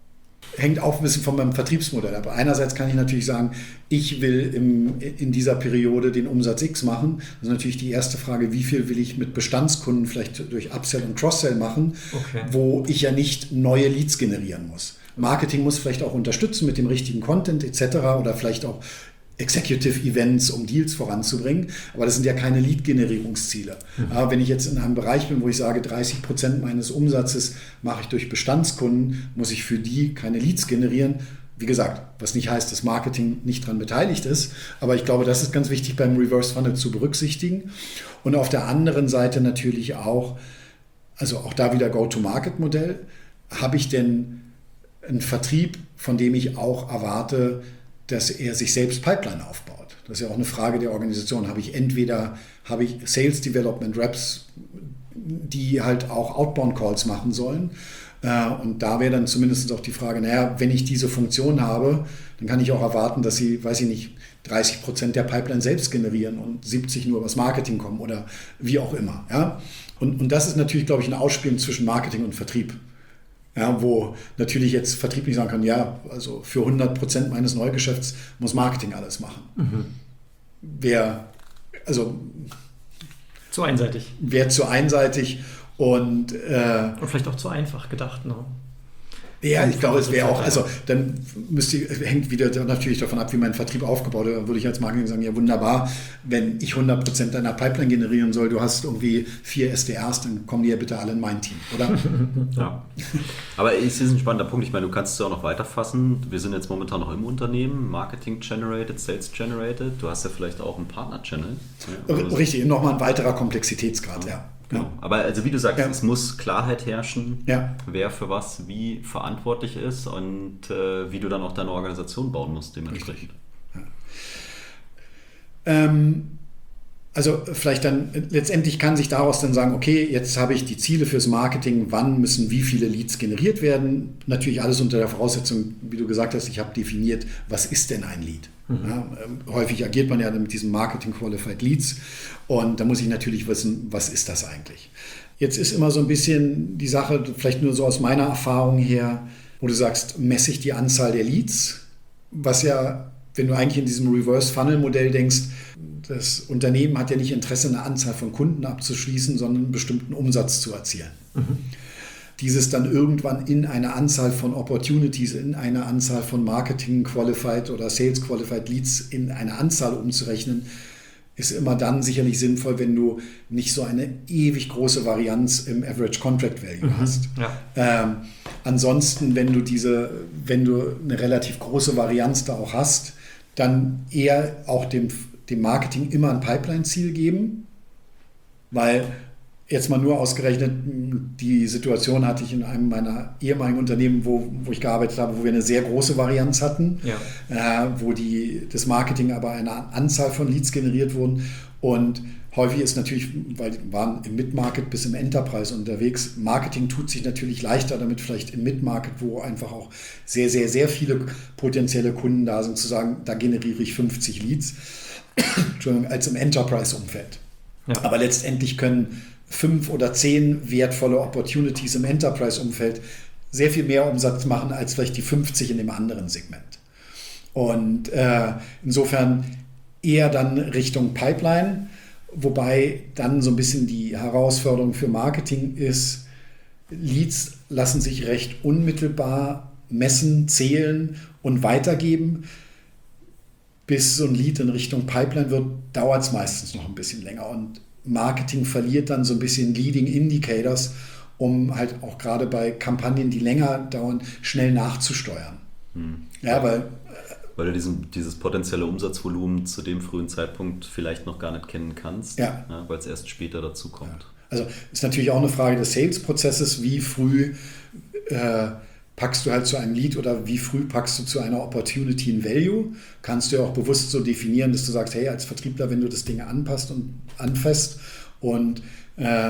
C: Hängt auch ein bisschen von meinem Vertriebsmodell ab. Einerseits kann ich natürlich sagen, ich will im, in dieser Periode den Umsatz X machen. Das ist natürlich die erste Frage, wie viel will ich mit Bestandskunden vielleicht durch Upsell und Cross-Sell machen, okay. wo ich ja nicht neue Leads generieren muss. Marketing muss vielleicht auch unterstützen mit dem richtigen Content et cetera oder vielleicht auch Executive Events, um Deals voranzubringen, aber das sind ja keine Lead-Generierungsziele. Mhm. Aber wenn ich jetzt in einem Bereich bin, wo ich sage, dreißig Prozent meines Umsatzes mache ich durch Bestandskunden, muss ich für die keine Leads generieren. Wie gesagt, was nicht heißt, dass Marketing nicht daran beteiligt ist, aber ich glaube, das ist ganz wichtig beim Reverse Funnel zu berücksichtigen. Und auf der anderen Seite natürlich auch, also auch da wieder Go-to-Market-Modell, habe ich denn einen Vertrieb, von dem ich auch erwarte, dass er sich selbst Pipeline aufbaut. Das ist ja auch eine Frage der Organisation. Habe ich entweder habe ich Sales Development Reps, die halt auch Outbound Calls machen sollen. Und da wäre dann zumindest auch die Frage, naja, wenn ich diese Funktion habe, dann kann ich auch erwarten, dass sie, weiß ich nicht, dreißig Prozent der Pipeline selbst generieren und siebzig nur übers Marketing kommen oder wie auch immer. Ja? Und, und das ist natürlich, glaube ich, ein Ausspielen zwischen Marketing und Vertrieb. Ja, wo natürlich jetzt Vertrieb nicht sagen kann, ja, also für hundert Prozent meines Neugeschäfts muss Marketing alles machen. Mhm. Wäre, also...
A: Zu einseitig.
C: Wäre zu einseitig und... Äh,
A: und vielleicht auch zu einfach gedacht, ne?
C: Ja, ich glaube, es wäre auch, also dann müsste, hängt wieder natürlich davon ab, wie mein Vertrieb aufgebaut ist. Da würde ich als Marketing sagen, ja wunderbar, wenn ich hundert Prozent deiner Pipeline generieren soll, du hast irgendwie vier S D Rs, dann kommen die ja bitte alle in mein Team, oder?
B: Ja. Aber es ist ein spannender Punkt, ich meine, du kannst es ja auch noch weiterfassen. Wir sind jetzt momentan noch im Unternehmen, Marketing generated, Sales generated, du hast ja vielleicht auch einen Partner-Channel.
C: Ja, richtig, nochmal ein weiterer Komplexitätsgrad, ja. ja.
B: Genau. Aber also wie du sagst, ja. es muss Klarheit herrschen,
C: ja.
B: wer für was wie verantwortlich ist und äh, wie du dann auch deine Organisation bauen musst dementsprechend.
C: Ja. Ähm, also vielleicht dann, letztendlich kann sich daraus dann sagen, okay, jetzt habe ich die Ziele fürs Marketing, wann müssen wie viele Leads generiert werden. Natürlich alles unter der Voraussetzung, wie du gesagt hast, ich habe definiert, was ist denn ein Lead? Mhm. Ja, ähm, häufig agiert man ja mit diesen Marketing Qualified Leads und da muss ich natürlich wissen, was ist das eigentlich? Jetzt ist immer so ein bisschen die Sache, vielleicht nur so aus meiner Erfahrung her, wo du sagst, messe ich die Anzahl der Leads, was ja, wenn du eigentlich in diesem Reverse Funnel Modell denkst, das Unternehmen hat ja nicht Interesse, eine Anzahl von Kunden abzuschließen, sondern einen bestimmten Umsatz zu erzielen. Mhm. Dieses dann irgendwann in eine Anzahl von Opportunities, in eine Anzahl von Marketing-Qualified oder Sales-Qualified Leads in eine Anzahl umzurechnen, ist immer dann sicherlich sinnvoll, wenn du nicht so eine ewig große Varianz im Average Contract Value mhm, hast. Ja. Ähm, ansonsten, wenn du diese, wenn du eine relativ große Varianz da auch hast, dann eher auch dem, dem Marketing immer ein Pipeline-Ziel geben, weil jetzt mal nur ausgerechnet, die Situation hatte ich in einem meiner ehemaligen Unternehmen, wo, wo ich gearbeitet habe, wo wir eine sehr große Varianz hatten, ja. äh, wo die, das Marketing aber eine Anzahl von Leads generiert wurden. Und häufig ist natürlich, weil wir waren im Mid-Market bis im Enterprise unterwegs, Marketing tut sich natürlich leichter damit, vielleicht im Mid-Market, wo einfach auch sehr, sehr, sehr viele potenzielle Kunden da sind, zu sagen, da generiere ich fünfzig Leads, Entschuldigung, als im Enterprise-Umfeld. Ja. Aber letztendlich können fünf oder zehn wertvolle Opportunities im Enterprise-Umfeld sehr viel mehr Umsatz machen als vielleicht die fünfzig in dem anderen Segment. Und äh, insofern eher dann Richtung Pipeline, wobei dann so ein bisschen die Herausforderung für Marketing ist, Leads lassen sich recht unmittelbar messen, zählen und weitergeben. Bis so ein Lead in Richtung Pipeline wird, dauert es meistens noch ein bisschen länger. Und Marketing verliert dann so ein bisschen Leading Indicators, um halt auch gerade bei Kampagnen, die länger dauern, schnell nachzusteuern. Hm. Ja, weil,
B: weil du diesen, dieses potenzielle Umsatzvolumen zu dem frühen Zeitpunkt vielleicht noch gar nicht kennen kannst,
C: ja.
B: Ja, weil es erst später dazu kommt. Ja.
C: Also ist natürlich auch eine Frage des Sales-Prozesses, wie früh äh, packst du halt zu einem Lead oder wie früh packst du zu einer Opportunity in Value? Kannst du ja auch bewusst so definieren, dass du sagst, hey, als Vertriebler, wenn du das Ding anpasst und anfasst und äh,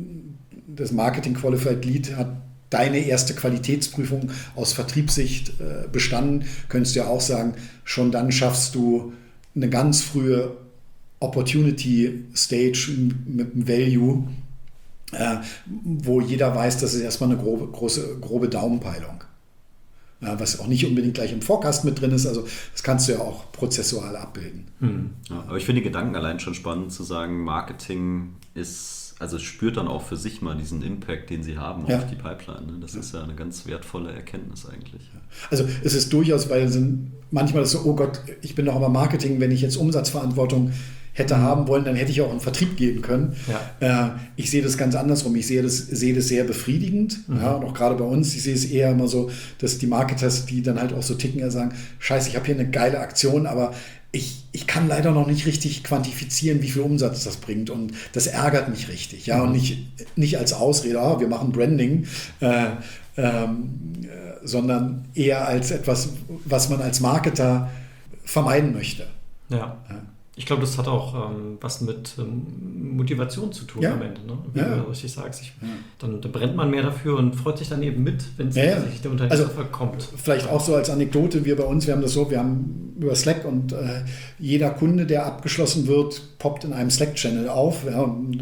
C: das Marketing Qualified Lead hat deine erste Qualitätsprüfung aus Vertriebssicht äh, bestanden, könntest du ja auch sagen, schon dann schaffst du eine ganz frühe Opportunity Stage mit einem Value, Äh, wo jeder weiß, das ist erstmal eine grobe, große, grobe Daumenpeilung. Ja, was auch nicht unbedingt gleich im Forecast mit drin ist, also das kannst du ja auch prozessual abbilden.
B: Hm. Ja, aber ich finde den Gedanken allein schon spannend zu sagen, Marketing ist, also spürt dann auch für sich mal diesen Impact, den sie haben
C: ja.
B: auf die Pipeline. Ne? Das ja. ist ja eine ganz wertvolle Erkenntnis eigentlich. Ja.
C: Also es ist durchaus, weil sind manchmal ist so, oh Gott, ich bin doch aber Marketing, wenn ich jetzt Umsatzverantwortung hätte haben wollen, dann hätte ich auch einen Vertrieb gehen können. Ja. Äh, ich sehe das ganz andersrum. Ich sehe das, sehe das sehr befriedigend. Mhm. Ja, und auch gerade bei uns, ich sehe es eher immer so, dass die Marketers, die dann halt auch so ticken, sagen, scheiße, ich habe hier eine geile Aktion, aber ich, ich kann leider noch nicht richtig quantifizieren, wie viel Umsatz das bringt. Und das ärgert mich richtig. Ja? Mhm. Und nicht, nicht als Ausrede, oh, wir machen Branding, äh, ähm, äh, sondern eher als etwas, was man als Marketer vermeiden möchte.
A: Ja. ja. Ich glaube, das hat auch ähm, was mit ähm, Motivation zu tun
C: ja.
A: am Ende. Ne? Wie
C: ja.
A: du richtig sagst. Ich,
C: ja.
A: dann, dann brennt man mehr dafür und freut sich dann eben mit, wenn es
C: ja, ja.
A: tatsächlich der Unternehmer
C: also,
A: verkommt.
C: Vielleicht auch so als Anekdote, wir bei uns, wir haben das so, wir haben über Slack und äh, jeder Kunde, der abgeschlossen wird, poppt in einem Slack-Channel auf. Ja, und,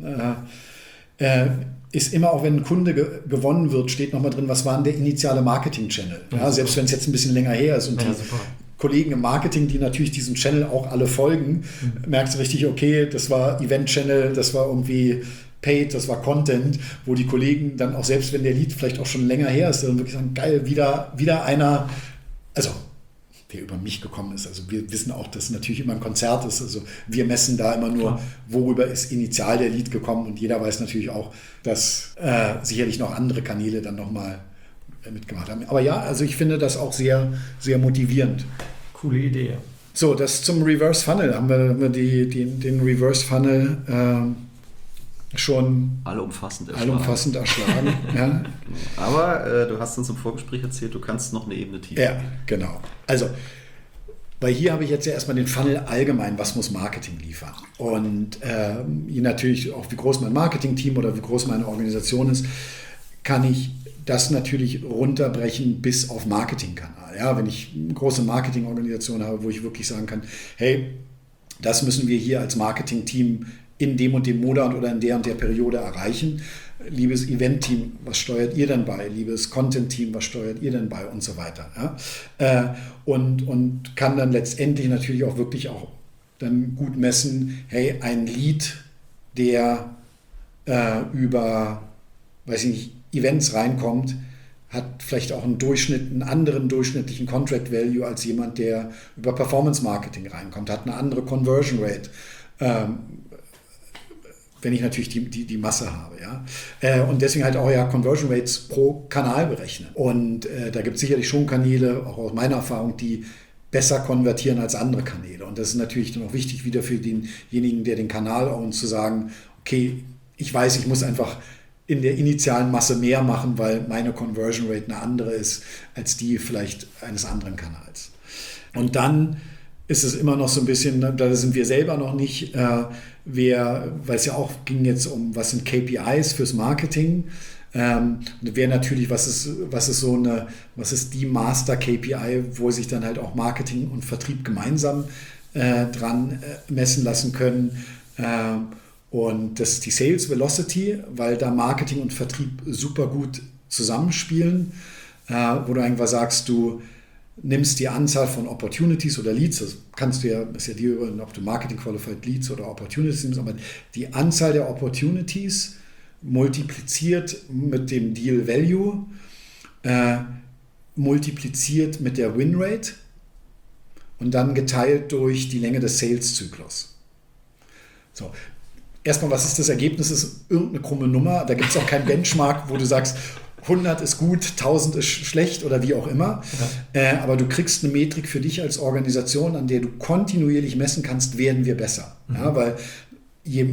C: äh, äh, ist immer, auch wenn ein Kunde ge- gewonnen wird, steht nochmal drin, was war denn der initiale Marketing-Channel. Ja, ja, selbst wenn es jetzt ein bisschen länger her ist. Und
A: ja,
C: die,
A: super.
C: Kollegen im Marketing, die natürlich diesem Channel auch alle folgen, mhm. merkst du richtig, okay, das war Event-Channel, das war irgendwie Paid, das war Content, wo die Kollegen dann auch, selbst wenn der Lead vielleicht auch schon länger her ist, dann wirklich sagen, geil, wieder, wieder einer, also der über mich gekommen ist. Also wir wissen auch, dass es natürlich immer ein Konzert ist. Also wir messen da immer nur, Klar. worüber ist initial der Lead gekommen, und jeder weiß natürlich auch, dass äh, sicherlich noch andere Kanäle dann nochmal mitgemacht haben. Aber ja, also ich finde das auch sehr, sehr motivierend.
A: Coole Idee.
C: So, das zum Reverse Funnel. Haben wir, haben wir die, die, den Reverse Funnel äh, schon
B: allumfassend erschlagen.
C: Allumfassend erschlagen ja.
B: Aber äh, du hast uns im Vorgespräch erzählt, du kannst noch eine Ebene tiefer.
C: Ja, genau. Also, weil hier habe ich jetzt ja erstmal den Funnel allgemein, was muss Marketing liefern. Und äh, je natürlich auch, wie groß mein Marketing-Team oder wie groß meine Organisation ist, kann ich das natürlich runterbrechen bis auf Marketingkanal. Ja, wenn ich eine große Marketingorganisation habe, wo ich wirklich sagen kann, hey, das müssen wir hier als Marketingteam in dem und dem Monat oder in der und der Periode erreichen. Liebes Event-Team, was steuert ihr denn bei? Liebes Content-Team, was steuert ihr denn bei? Und so weiter. Ja? Äh, und, und kann dann letztendlich natürlich auch wirklich auch dann gut messen, hey, ein Lead, der äh, über, weiß ich nicht, Events reinkommt, hat vielleicht auch einen Durchschnitt, einen anderen durchschnittlichen Contract Value als jemand, der über Performance Marketing reinkommt, hat eine andere Conversion Rate, ähm, wenn ich natürlich die, die, die Masse habe. Ja? Äh, und deswegen halt auch ja Conversion Rates pro Kanal berechnen. Und äh, da gibt es sicherlich schon Kanäle, auch aus meiner Erfahrung, die besser konvertieren als andere Kanäle. Und das ist natürlich dann auch wichtig wieder für denjenigen, der den Kanal ownt, zu sagen, okay, ich weiß, ich muss einfach in der initialen Masse mehr machen, weil meine Conversion Rate eine andere ist als die vielleicht eines anderen Kanals. Und dann ist es immer noch so ein bisschen, da sind wir selber noch nicht, äh, wer, weil es ja auch ging jetzt um, was sind K P Is fürs Marketing, ähm, wäre natürlich, was ist, was ist so eine, was ist die Master K P I, wo sich dann halt auch Marketing und Vertrieb gemeinsam äh, dran äh, messen lassen können. Äh, und das ist die Sales Velocity, weil da Marketing und Vertrieb super gut zusammenspielen, äh, wo du einfach sagst, du nimmst die Anzahl von Opportunities oder Leads, das kannst du ja, ist ja dir, ob du Marketing Qualified Leads oder Opportunities nimmst, aber die Anzahl der Opportunities multipliziert mit dem Deal Value, äh, multipliziert mit der Win Rate und dann geteilt durch die Länge des Sales-Zyklus. So. Erstmal, was ist das Ergebnis? Das ist irgendeine krumme Nummer, da gibt es auch keinen Benchmark, wo du sagst, hundert ist gut, tausend ist schlecht oder wie auch immer. Ja. Äh, aber du kriegst eine Metrik für dich als Organisation, an der du kontinuierlich messen kannst, werden wir besser. Mhm. Ja, weil je,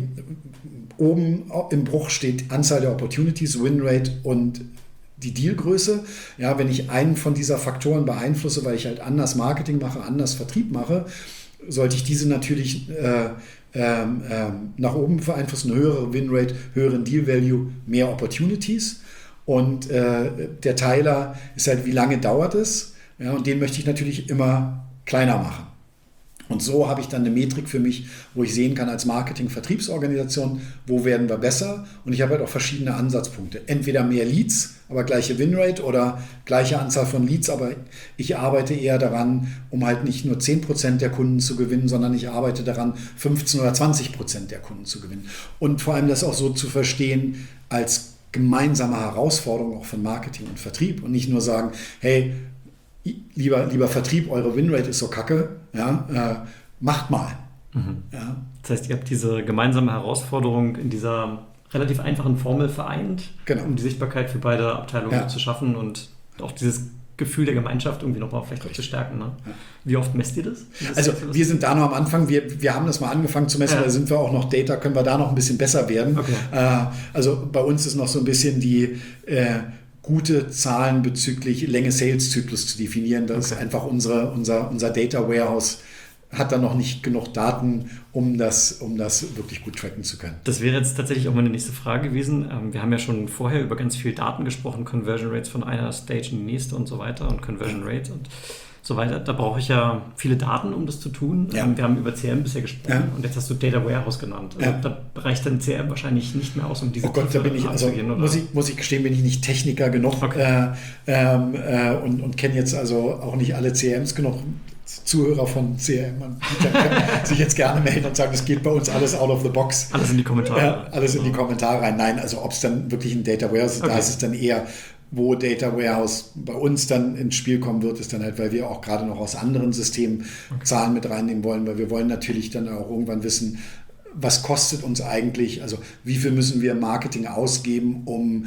C: oben im Bruch steht Anzahl der Opportunities, Winrate und die Dealgröße. Ja, wenn ich einen von dieser Faktoren beeinflusse, weil ich halt anders Marketing mache, anders Vertrieb mache, sollte ich diese natürlich äh, ähm, ähm, nach oben beeinflussen. Höhere Winrate, höheren Deal Value, mehr Opportunities. Und äh, der Teiler ist halt, wie lange dauert es? Ja, und den möchte ich natürlich immer kleiner machen. Und so habe ich dann eine Metrik für mich, wo ich sehen kann als Marketing-Vertriebsorganisation, wo werden wir besser. Und ich habe halt auch verschiedene Ansatzpunkte. Entweder mehr Leads, aber gleiche Winrate oder gleiche Anzahl von Leads. Aber ich arbeite eher daran, um halt nicht nur zehn Prozent der Kunden zu gewinnen, sondern ich arbeite daran, fünfzehn oder zwanzig Prozent der Kunden zu gewinnen. Und vor allem das auch so zu verstehen als gemeinsame Herausforderung auch von Marketing und Vertrieb und nicht nur sagen, hey, lieber, lieber Vertrieb, eure Winrate ist so kacke, ja, äh, macht mal.
A: Mhm. Ja. Das heißt, ihr habt diese gemeinsame Herausforderung in dieser relativ einfachen Formel vereint, genau, um die Sichtbarkeit für beide Abteilungen ja. zu schaffen und auch dieses Gefühl der Gemeinschaft irgendwie nochmal vielleicht auch zu stärken. Ne? Ja. Wie oft messt ihr das? das
C: also wir sind da noch am Anfang, wir, wir haben das mal angefangen zu messen, ja. da sind wir auch noch Data, können wir da noch ein bisschen besser werden. Okay. Äh, also bei uns ist noch so ein bisschen die äh, gute Zahlen bezüglich Länge Sales-Zyklus zu definieren. Das okay. ist einfach unsere, unser, unser Data Warehouse hat da noch nicht genug Daten, um das, um das wirklich gut tracken zu können.
A: Das wäre jetzt tatsächlich auch meine nächste Frage gewesen. Wir haben ja schon vorher über ganz viel Daten gesprochen, Conversion Rates von einer Stage in die nächste und so weiter und Conversion Rates und so weiter. Da brauche ich ja viele Daten, um das zu tun. Ja. Wir haben über C R M bisher gesprochen ja. und jetzt hast du Data Warehouse genannt. Also ja. Da reicht dann C R M wahrscheinlich nicht mehr aus, um diese
C: Oh Gott, da bin ich, also muss ich, muss ich gestehen, bin ich nicht Techniker genug okay. äh, äh, und, und kenne jetzt also auch nicht alle C R Ms genug. Zuhörer von C R M und können sich jetzt gerne melden und sagen, das geht bei uns alles out of the box.
A: Alles in die Kommentare.
C: Ja, alles in die Kommentare rein. Nein, also ob es dann wirklich ein Data Warehouse ist, okay. da ist es dann eher, wo Data Warehouse bei uns dann ins Spiel kommen wird, ist dann halt, weil wir auch gerade noch aus anderen Systemen okay. Zahlen mit reinnehmen wollen, weil wir wollen natürlich dann auch irgendwann wissen, was kostet uns eigentlich, also wie viel müssen wir im Marketing ausgeben, um,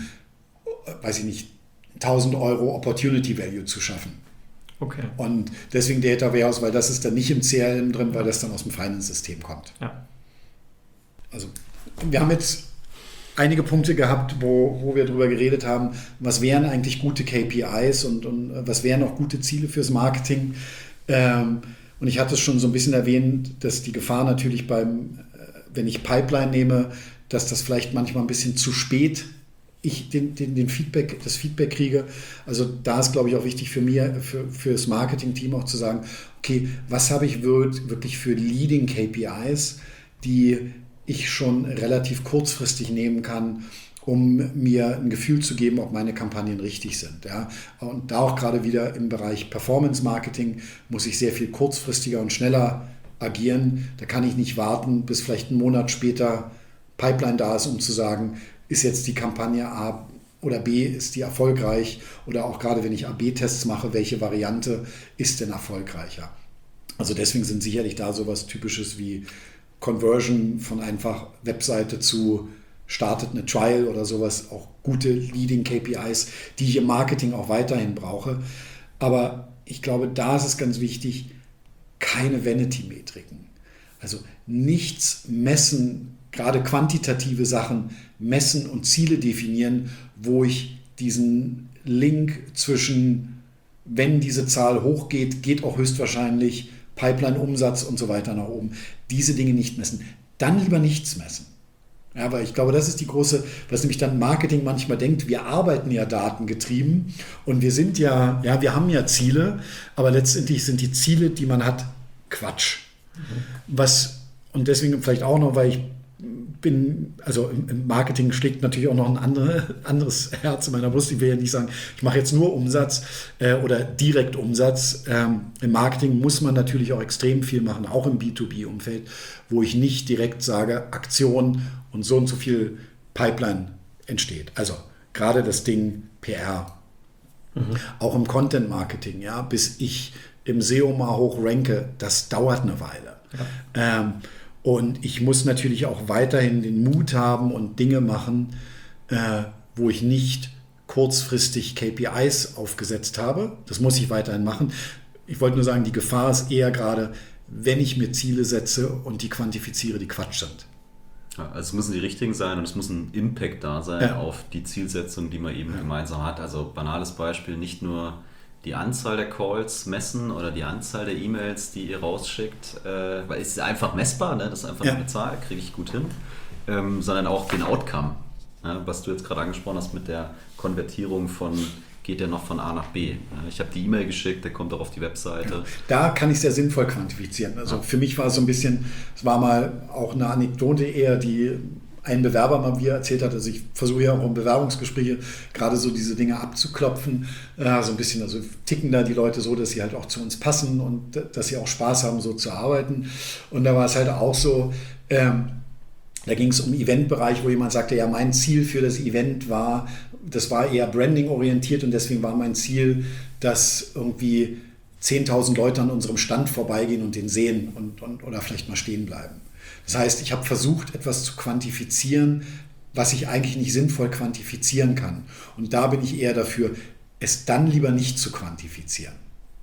C: weiß ich nicht, tausend Euro Opportunity Value zu schaffen.
A: Okay.
C: Und deswegen Data Warehouse, weil das ist dann nicht im C R M drin, weil das dann aus dem Finance-System kommt.
A: Ja.
C: Also wir haben jetzt einige Punkte gehabt, wo, wo wir darüber geredet haben, was wären eigentlich gute K P Is und, und was wären auch gute Ziele fürs Marketing. Ähm, und ich hatte es schon so ein bisschen erwähnt, dass die Gefahr natürlich beim, wenn ich Pipeline nehme, dass das vielleicht manchmal ein bisschen zu spät ich den, den, den Feedback, das Feedback kriege. Also da ist, glaube ich, auch wichtig für mir, für, für das Marketing-Team auch zu sagen, okay, was habe ich wirklich für Leading K P Is, die ich schon relativ kurzfristig nehmen kann, um mir ein Gefühl zu geben, ob meine Kampagnen richtig sind. Ja. Und da auch gerade wieder im Bereich Performance-Marketing muss ich sehr viel kurzfristiger und schneller agieren. Da kann ich nicht warten, bis vielleicht einen Monat später Pipeline da ist, um zu sagen, ist jetzt die Kampagne A oder B, ist die erfolgreich? Oder auch gerade, wenn ich A B Tests mache, welche Variante ist denn erfolgreicher? Also deswegen sind sicherlich da sowas Typisches wie Conversion von einfach Webseite zu startet eine Trial oder sowas, auch gute Leading K P Is, die ich im Marketing auch weiterhin brauche. Aber ich glaube, da ist es ganz wichtig, keine Vanity-Metriken. Also nichts messen, gerade quantitative Sachen messen und Ziele definieren, wo ich diesen Link zwischen, wenn diese Zahl hochgeht, geht auch höchstwahrscheinlich Pipeline-Umsatz und so weiter nach oben. Diese Dinge nicht messen. Dann lieber nichts messen. Ja, aber ich glaube, das ist die große, was nämlich dann Marketing manchmal denkt, wir arbeiten ja datengetrieben und wir sind ja, ja, wir haben ja Ziele, aber letztendlich sind die Ziele, die man hat, Quatsch. Mhm. Was, und deswegen vielleicht auch noch, weil ich bin, also im Marketing schlägt natürlich auch noch ein andere, anderes Herz in meiner Brust. Ich will ja nicht sagen, ich mache jetzt nur Umsatz äh, oder direkt Umsatz. Ähm, im Marketing muss man natürlich auch extrem viel machen, auch im B zwei B-Umfeld, wo ich nicht direkt sage, Aktion und so und so viel Pipeline entsteht. Also gerade das Ding P R. Mhm. Auch im Content-Marketing, ja, bis ich im S E O mal hoch ranke, das dauert eine Weile. Ja. Ähm, Und ich muss natürlich auch weiterhin den Mut haben und Dinge machen, äh, wo ich nicht kurzfristig K P Is aufgesetzt habe. Das muss ich weiterhin machen. Ich wollte nur sagen, die Gefahr ist eher gerade, wenn ich mir Ziele setze und die quantifiziere, die Quatsch sind.
B: Ja, also es müssen die richtigen sein und es muss ein Impact da sein ja. auf die Zielsetzung, die man eben ja. gemeinsam hat. Also banales Beispiel, nicht nur die Anzahl der Calls messen oder die Anzahl der E-Mails, die ihr rausschickt, äh, weil es ist einfach messbar, ne? Das ist einfach ja. eine Zahl, kriege ich gut hin, ähm, sondern auch den Outcome, ne? Was du jetzt gerade angesprochen hast mit der Konvertierung von, geht der noch von A nach B. Ich habe die E-Mail geschickt, der kommt auch auf die Webseite.
C: Ja. Da kann ich sehr sinnvoll quantifizieren. Also ja. für mich war es so ein bisschen, es war mal auch eine Anekdote eher, die ein Bewerber mal mir erzählt hat, also ich versuche ja auch in Bewerbungsgespräche gerade so diese Dinge abzuklopfen, äh, so ein bisschen, also ticken da die Leute so, dass sie halt auch zu uns passen und dass sie auch Spaß haben, so zu arbeiten. Und da war es halt auch so, ähm, da ging es um Eventbereich, wo jemand sagte, ja, mein Ziel für das Event war, das war eher Branding-orientiert und deswegen war mein Ziel, dass irgendwie zehntausend Leute an unserem Stand vorbeigehen und den sehen und, und, oder vielleicht mal stehen bleiben. Das heißt, ich habe versucht, etwas zu quantifizieren, was ich eigentlich nicht sinnvoll quantifizieren kann. Und da bin ich eher dafür, es dann lieber nicht zu quantifizieren.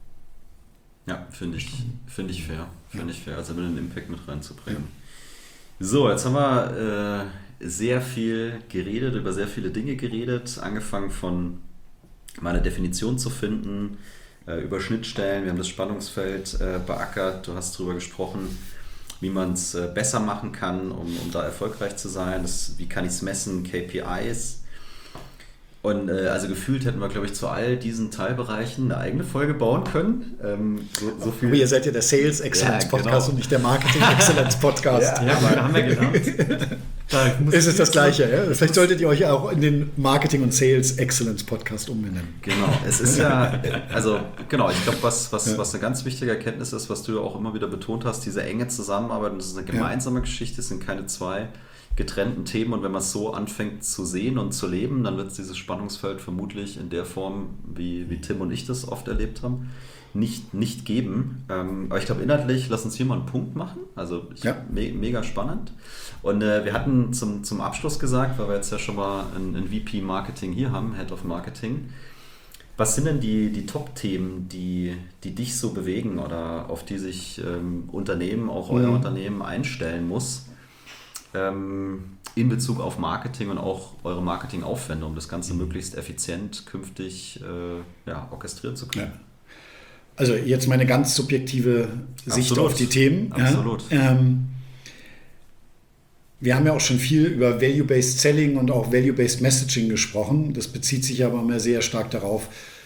B: Ja, finde ich, find ich fair. Finde ja. ich fair, also einen Impact mit reinzubringen. Ja. So, jetzt haben wir äh, sehr viel geredet, über sehr viele Dinge geredet, angefangen von mal eine Definition zu finden, äh, über Schnittstellen, wir haben das Spannungsfeld äh, beackert, du hast darüber gesprochen, wie man es äh, besser machen kann, um, um da erfolgreich zu sein, das, wie kann ich es messen, K P Is. Und äh, also gefühlt hätten wir, glaube ich, zu all diesen Teilbereichen eine eigene Folge bauen können. Ähm, so, so viel.
C: Aber ihr seid ja der Sales Excellence ja, Podcast genau. und nicht der Marketing Excellence Podcast.
A: Ja, ja, aber haben wir gedacht.
C: Ist es das Gleiche? Ja? Vielleicht solltet ihr euch auch in den Marketing und Sales Excellence Podcast umbenennen.
B: Genau, es ist ja, also genau, ich glaube, was, was, ja. was eine ganz wichtige Erkenntnis ist, was du ja auch immer wieder betont hast, diese enge Zusammenarbeit, das ist eine gemeinsame ja. Geschichte, es sind keine zwei getrennten Themen und wenn man es so anfängt zu sehen und zu leben, dann wird es dieses Spannungsfeld vermutlich in der Form, wie, wie Tim und ich das oft erlebt haben, nicht, nicht geben. Ähm, aber ich glaube inhaltlich, lass uns hier mal einen Punkt machen, also ich, ja. me, mega spannend. Und äh, wir hatten zum, zum Abschluss gesagt, weil wir jetzt ja schon mal einen, einen V P Marketing hier haben, Head of Marketing, was sind denn die, die Top-Themen, die, die dich so bewegen oder auf die sich ähm, Unternehmen, auch euer mhm. Unternehmen einstellen muss, in Bezug auf Marketing und auch eure Marketingaufwände, um das Ganze mhm. möglichst effizient künftig äh, ja, orchestrieren zu können? Ja.
C: Also jetzt meine ganz subjektive Sicht Absolut. auf die Themen.
B: Absolut.
C: Ja, ähm, wir haben ja auch schon viel über Value-Based Selling und auch Value-Based Messaging gesprochen. Das bezieht sich aber mehr sehr stark darauf,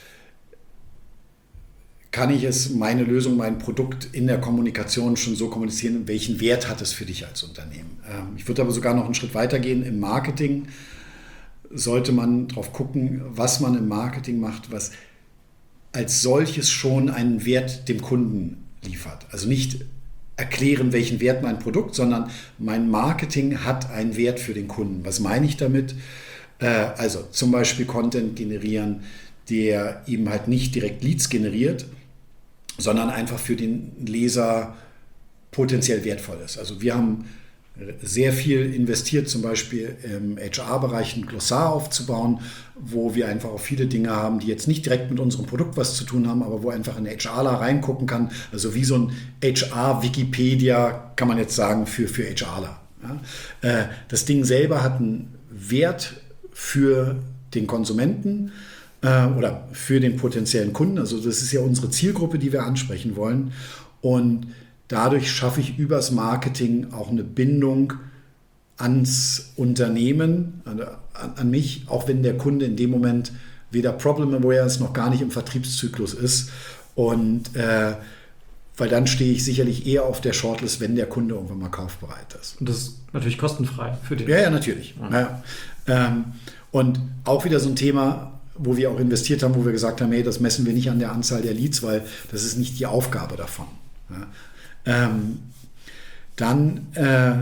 C: kann ich es, meine Lösung, mein Produkt in der Kommunikation schon so kommunizieren, welchen Wert hat es für dich als Unternehmen? Ich würde aber sogar noch einen Schritt weiter gehen. Im Marketing sollte man darauf gucken, was man im Marketing macht, was als solches schon einen Wert dem Kunden liefert. Also nicht erklären, welchen Wert mein Produkt, sondern mein Marketing hat einen Wert für den Kunden. Was meine ich damit? Also zum Beispiel Content generieren, der eben halt nicht direkt Leads generiert, sondern einfach für den Leser potenziell wertvoll ist. Also wir haben sehr viel investiert, zum Beispiel im H R-Bereich ein Glossar aufzubauen, wo wir einfach auch viele Dinge haben, die jetzt nicht direkt mit unserem Produkt was zu tun haben, aber wo einfach ein HRler reingucken kann. Also wie so ein H R-Wikipedia, kann man jetzt sagen, für, für HRler. Ja? Das Ding selber hat einen Wert für den Konsumenten äh, oder für den potenziellen Kunden. Also das ist ja unsere Zielgruppe, die wir ansprechen wollen. Und dadurch schaffe ich übers Marketing auch eine Bindung ans Unternehmen, an, an mich, auch wenn der Kunde in dem Moment weder Problem Aware ist, noch gar nicht im Vertriebszyklus ist. Und äh, weil dann stehe ich sicherlich eher auf der Shortlist, wenn der Kunde irgendwann mal kaufbereit ist.
A: Und das ist natürlich kostenfrei für den.
C: Ja, ja, natürlich. Ja. Ja. Ähm, und auch wieder so ein Thema, wo wir auch investiert haben, wo wir gesagt haben, hey, das messen wir nicht an der Anzahl der Leads, weil das ist nicht die Aufgabe davon. Ja. Ähm, dann äh,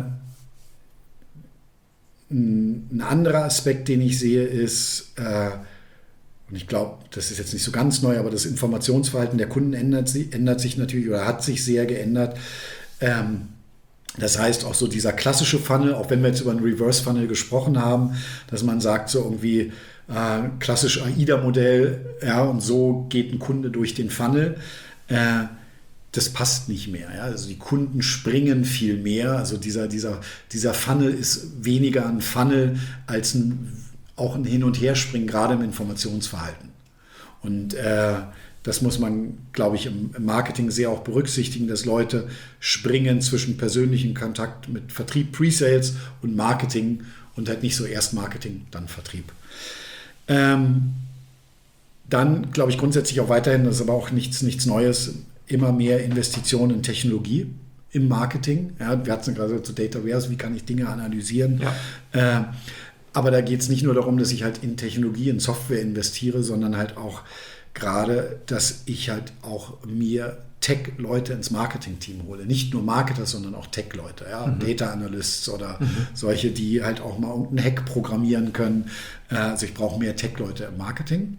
C: ein anderer Aspekt, den ich sehe, ist, äh, und ich glaube, das ist jetzt nicht so ganz neu, aber das Informationsverhalten der Kunden ändert, ändert sich natürlich oder hat sich sehr geändert. Ähm, das heißt auch so dieser klassische Funnel, auch wenn wir jetzt über einen Reverse Funnel gesprochen haben, dass man sagt so irgendwie äh, klassisch AIDA-Modell, ja, und so geht ein Kunde durch den Funnel. Äh, Das passt nicht mehr. Ja? Also die Kunden springen viel mehr. Also dieser, dieser, dieser Funnel ist weniger ein Funnel als ein, auch ein Hin- und Herspringen, gerade im Informationsverhalten. Und äh, das muss man, glaube ich, im, im Marketing sehr auch berücksichtigen, dass Leute springen zwischen persönlichem Kontakt mit Vertrieb, Pre-Sales und Marketing und halt nicht so erst Marketing, dann Vertrieb. Ähm, dann glaube ich grundsätzlich auch weiterhin, das ist aber auch nichts, nichts Neues, immer mehr Investitionen in Technologie im Marketing. Ja, wir hatten es gerade zu Data Warehouse, wie kann ich Dinge analysieren. Ja. Äh, aber da geht es nicht nur darum, dass ich halt in Technologie, in Software investiere, sondern halt auch gerade, dass ich halt auch mir Tech-Leute ins Marketing-Team hole. Nicht nur Marketer, sondern auch Tech-Leute, ja? Mhm. Data Analysts oder mhm. solche, die halt auch mal irgendeinen Hack programmieren können. Äh, also ich brauche mehr Tech-Leute im Marketing.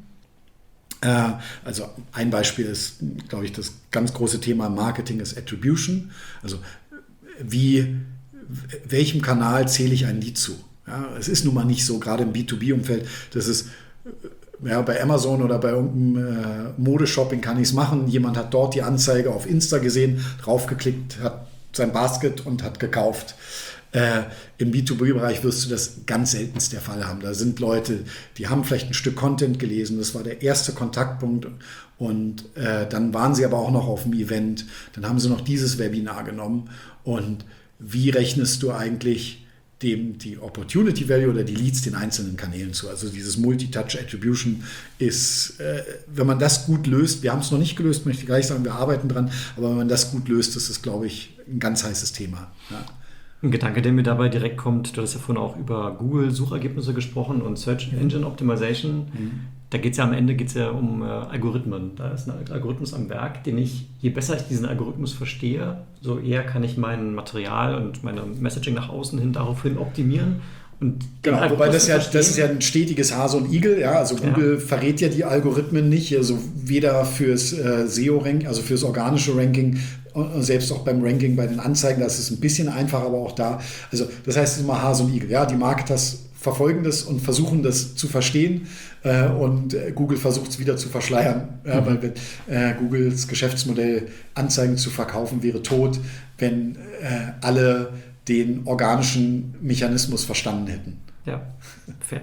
C: Also ein Beispiel ist, glaube ich, das ganz große Thema im Marketing ist Attribution. Also wie, welchem Kanal zähle ich ein Lied zu? Ja, es ist nun mal nicht so, gerade im B zwei B-Umfeld, dass es ja, bei Amazon oder bei irgendeinem äh, Modeshopping kann ich es machen. Jemand hat dort die Anzeige auf Insta gesehen, draufgeklickt, hat sein Basket und hat gekauft. Äh, Im B zwei B-Bereich wirst du das ganz seltenst der Fall haben. Da sind Leute, die haben vielleicht ein Stück Content gelesen, das war der erste Kontaktpunkt und äh, dann waren sie aber auch noch auf dem Event, dann haben sie noch dieses Webinar genommen und wie rechnest du eigentlich dem die Opportunity Value oder die Leads den einzelnen Kanälen zu? Also dieses Multi-Touch Attribution ist, äh, wenn man das gut löst, wir haben es noch nicht gelöst, möchte ich gleich sagen, wir arbeiten dran, aber wenn man das gut löst, ist es, glaube ich, ein ganz heißes Thema. Ja.
A: Ein Gedanke, der mir dabei direkt kommt, du hast ja vorhin auch über Google-Suchergebnisse gesprochen und Search Engine Optimization. Mhm. Da geht es ja am Ende geht's ja um äh, Algorithmen. Da ist ein Algorithmus am Werk, den ich, je besser ich diesen Algorithmus verstehe, so eher kann ich mein Material und meine Messaging nach außen hin daraufhin optimieren. Und
C: genau, wobei das ja, das ist ja ein stetiges Hase und Igel. Ja? Also Google ja. verrät ja die Algorithmen nicht, also weder fürs äh, S E O-Ranking, also fürs organische Ranking, selbst auch beim Ranking bei den Anzeigen, das ist ein bisschen einfacher, aber auch da. Also das heißt, es ist immer Hase und Igel. Ja, die Marketers verfolgen das und versuchen das zu verstehen äh, und äh, Google versucht es wieder zu verschleiern. Ja, mhm. Weil äh, Googles Geschäftsmodell, Anzeigen zu verkaufen, wäre tot, wenn äh, alle den organischen Mechanismus verstanden hätten.
A: Ja, fair.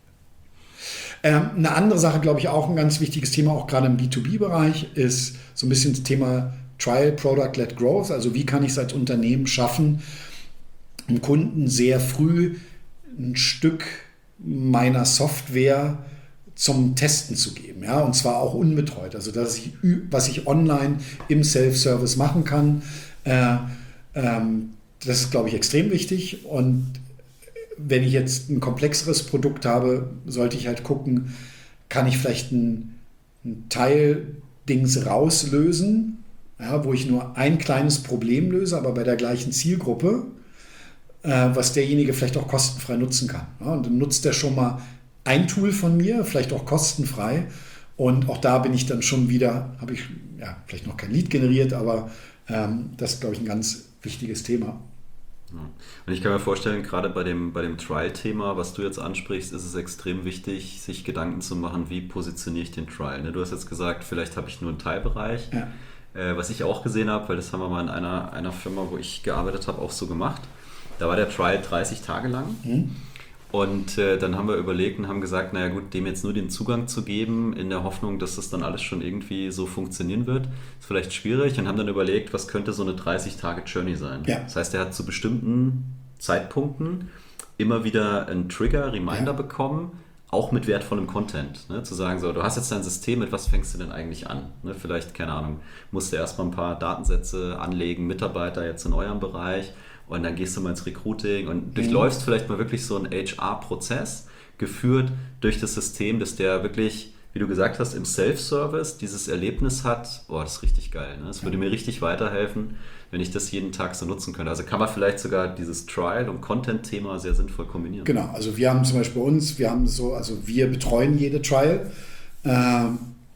C: Ähm, eine andere Sache, glaube ich, auch ein ganz wichtiges Thema, auch gerade im B zwei B-Bereich, ist so ein bisschen das Thema Trial, Product-led Growth. Also wie kann ich es als Unternehmen schaffen, dem Kunden sehr früh ein Stück meiner Software zum Testen zu geben. Ja? Und zwar auch unbetreut. Also dass ich, was ich online im Self-Service machen kann, äh, ähm, das ist, glaube ich, extrem wichtig. Und wenn ich jetzt ein komplexeres Produkt habe, sollte ich halt gucken, kann ich vielleicht ein, ein Teil Dings rauslösen, ja, wo ich nur ein kleines Problem löse, aber bei der gleichen Zielgruppe, äh, was derjenige vielleicht auch kostenfrei nutzen kann. Ja, und dann nutzt er schon mal ein Tool von mir, vielleicht auch kostenfrei. Und auch da bin ich dann schon wieder, habe ich ja vielleicht noch kein Lead generiert, aber ähm, das ist, glaube ich, ein ganz wichtiges Thema.
B: Und ich kann mir vorstellen, gerade bei dem, bei dem Trial-Thema, was du jetzt ansprichst, ist es extrem wichtig, sich Gedanken zu machen, wie positioniere ich den Trial. Du hast jetzt gesagt, vielleicht habe ich nur einen Teilbereich. Ja. Äh, was ich auch gesehen habe, weil das haben wir mal in einer, einer Firma, wo ich gearbeitet habe, auch so gemacht. Da war der Trial dreißig Tage lang. Mhm. Und äh, dann haben wir überlegt und haben gesagt, naja gut, dem jetzt nur den Zugang zu geben, in der Hoffnung, dass das dann alles schon irgendwie so funktionieren wird, ist vielleicht schwierig, und haben dann überlegt, was könnte so eine dreißig Tage Journey sein. Ja. Das heißt, er hat zu bestimmten Zeitpunkten immer wieder einen Trigger, Reminder ja. bekommen, auch mit wertvollem Content. Ne? Zu sagen, so, du hast jetzt dein System, mit was fängst du denn eigentlich an? Ne? Vielleicht, keine Ahnung, musst du erstmal ein paar Datensätze anlegen, Mitarbeiter jetzt in eurem Bereich, und dann gehst du mal ins Recruiting und durchläufst mhm. vielleicht mal wirklich so einen H R-Prozess, geführt durch das System, dass der wirklich, wie du gesagt hast, im Self-Service dieses Erlebnis hat. Boah, das ist richtig geil. Ne? Das würde mir richtig weiterhelfen, wenn ich das jeden Tag so nutzen könnte. Also kann man vielleicht sogar dieses Trial- und Content-Thema sehr sinnvoll kombinieren.
C: Genau, also wir haben zum Beispiel bei uns, wir haben so, also wir betreuen jede Trial. Ähm,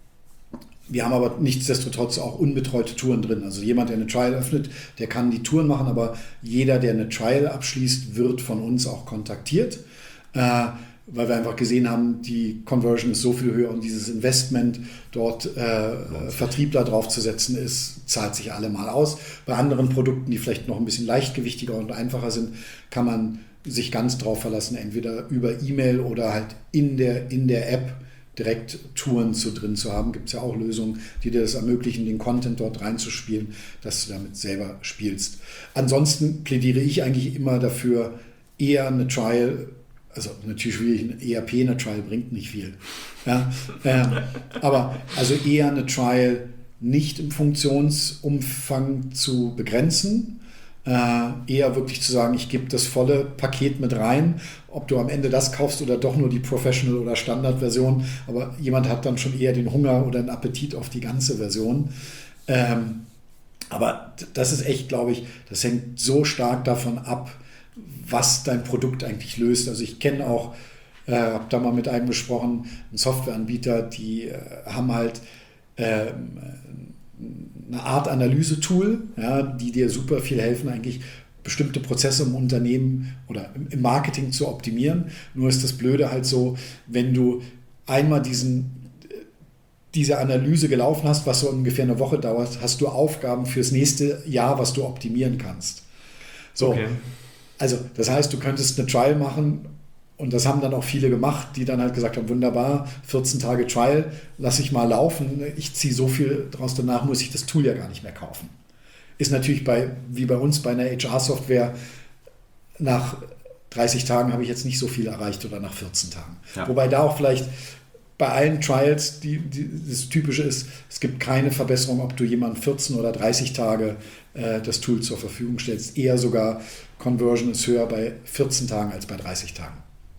C: Wir haben aber nichtsdestotrotz auch unbetreute Touren drin. Also jemand, der eine Trial öffnet, der kann die Touren machen, aber jeder, der eine Trial abschließt, wird von uns auch kontaktiert, äh, weil wir einfach gesehen haben, die Conversion ist so viel höher und dieses Investment, dort äh, Vertriebler draufzusetzen, ist, zahlt sich allemal aus. Bei anderen Produkten, die vielleicht noch ein bisschen leichtgewichtiger und einfacher sind, kann man sich ganz drauf verlassen, entweder über E-Mail oder halt in der, in der App direkt Touren zu drin zu haben. Gibt es ja auch Lösungen, die dir das ermöglichen, den Content dort reinzuspielen, dass du damit selber spielst. Ansonsten plädiere ich eigentlich immer dafür, eher eine Trial, also natürlich schwierig, ein E R P, eine Trial bringt nicht viel. Ja, äh, aber also eher eine Trial nicht im Funktionsumfang zu begrenzen, Äh, eher wirklich zu sagen, ich gebe das volle Paket mit rein, ob du am Ende das kaufst oder doch nur die Professional- oder Standard-Version, aber jemand hat dann schon eher den Hunger oder den Appetit auf die ganze Version. Ähm, aber das ist echt, glaube ich, das hängt so stark davon ab, was dein Produkt eigentlich löst. Also ich kenne auch, äh, habe da mal mit einem gesprochen, einen Softwareanbieter, die äh, haben halt äh, eine Art Analyse-Tool, ja, die dir super viel helfen, eigentlich bestimmte Prozesse im Unternehmen oder im Marketing zu optimieren. Nur ist das Blöde halt so, wenn du einmal diesen, diese Analyse gelaufen hast, was so ungefähr eine Woche dauert, hast du Aufgaben fürs nächste Jahr, was du optimieren kannst. So, okay. Also das heißt, du könntest eine Trial machen. Und das haben dann auch viele gemacht, die dann halt gesagt haben, wunderbar, vierzehn Tage Trial, lasse ich mal laufen. Ich ziehe so viel draus, danach muss ich das Tool ja gar nicht mehr kaufen. Ist natürlich bei, wie bei uns bei einer H R-Software, nach dreißig Tagen habe ich jetzt nicht so viel erreicht oder nach vierzehn Tagen. Ja. Wobei da auch vielleicht bei allen Trials die, die, das Typische ist, es gibt keine Verbesserung, ob du jemandem vierzehn oder dreißig Tage äh, das Tool zur Verfügung stellst. Eher sogar Conversion ist höher bei vierzehn Tagen als bei dreißig Tagen.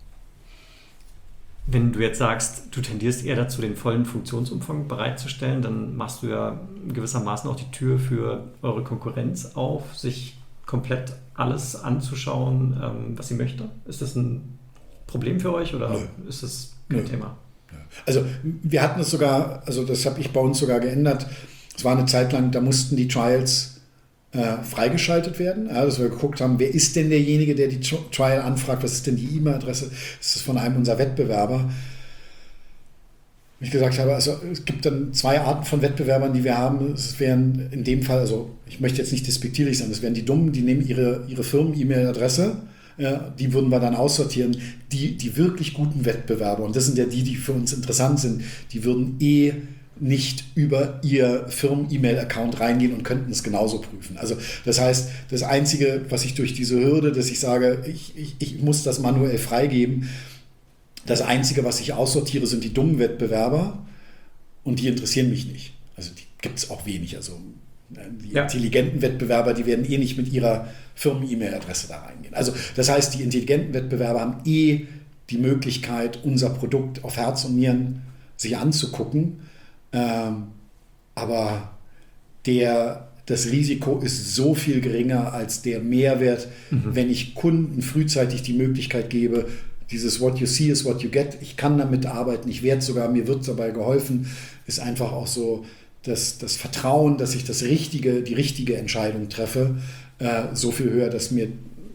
A: Wenn du jetzt sagst, du tendierst eher dazu, den vollen Funktionsumfang bereitzustellen, dann machst du ja gewissermaßen auch die Tür für eure Konkurrenz auf, sich komplett alles anzuschauen, was sie möchte. Ist das ein Problem für euch oder Nö. ist das kein Nö. Thema?
C: Also wir hatten es sogar, also das habe ich bei uns sogar geändert. Es war eine Zeit lang, da mussten die Trials äh, freigeschaltet werden, ja, dass wir geguckt haben, wer ist denn derjenige, der die Trial anfragt, was ist denn die E-Mail-Adresse, ist das von einem unserer Wettbewerber. Ich gesagt habe, also es gibt dann zwei Arten von Wettbewerbern, die wir haben. Es wären in dem Fall, also ich möchte jetzt nicht despektierlich sein, es wären die Dummen, die nehmen ihre, ihre Firmen-E-Mail-Adresse, ja, die würden wir dann aussortieren. Die, die wirklich guten Wettbewerber, und das sind ja die, die für uns interessant sind, die würden eh nicht über ihr Firmen-E-Mail-Account reingehen und könnten es genauso prüfen. Also das heißt, das Einzige, was ich durch diese Hürde, dass ich sage, ich, ich, ich muss das manuell freigeben, das Einzige, was ich aussortiere, sind die dummen Wettbewerber und die interessieren mich nicht. Also die gibt es auch wenig. Also die ja. intelligenten Wettbewerber, die werden eh nicht mit ihrer Firmen-E-Mail-Adresse da reingehen. Also das heißt, die intelligenten Wettbewerber haben eh die Möglichkeit, unser Produkt auf Herz und Nieren sich anzugucken. Ähm, aber der, das Risiko ist so viel geringer als der Mehrwert, mhm. wenn ich Kunden frühzeitig die Möglichkeit gebe, dieses What you see is what you get. Ich kann damit arbeiten, ich werde sogar, mir wird dabei geholfen, ist einfach auch so das, das Vertrauen, dass ich das richtige, die richtige Entscheidung treffe, äh, so viel höher, dass mir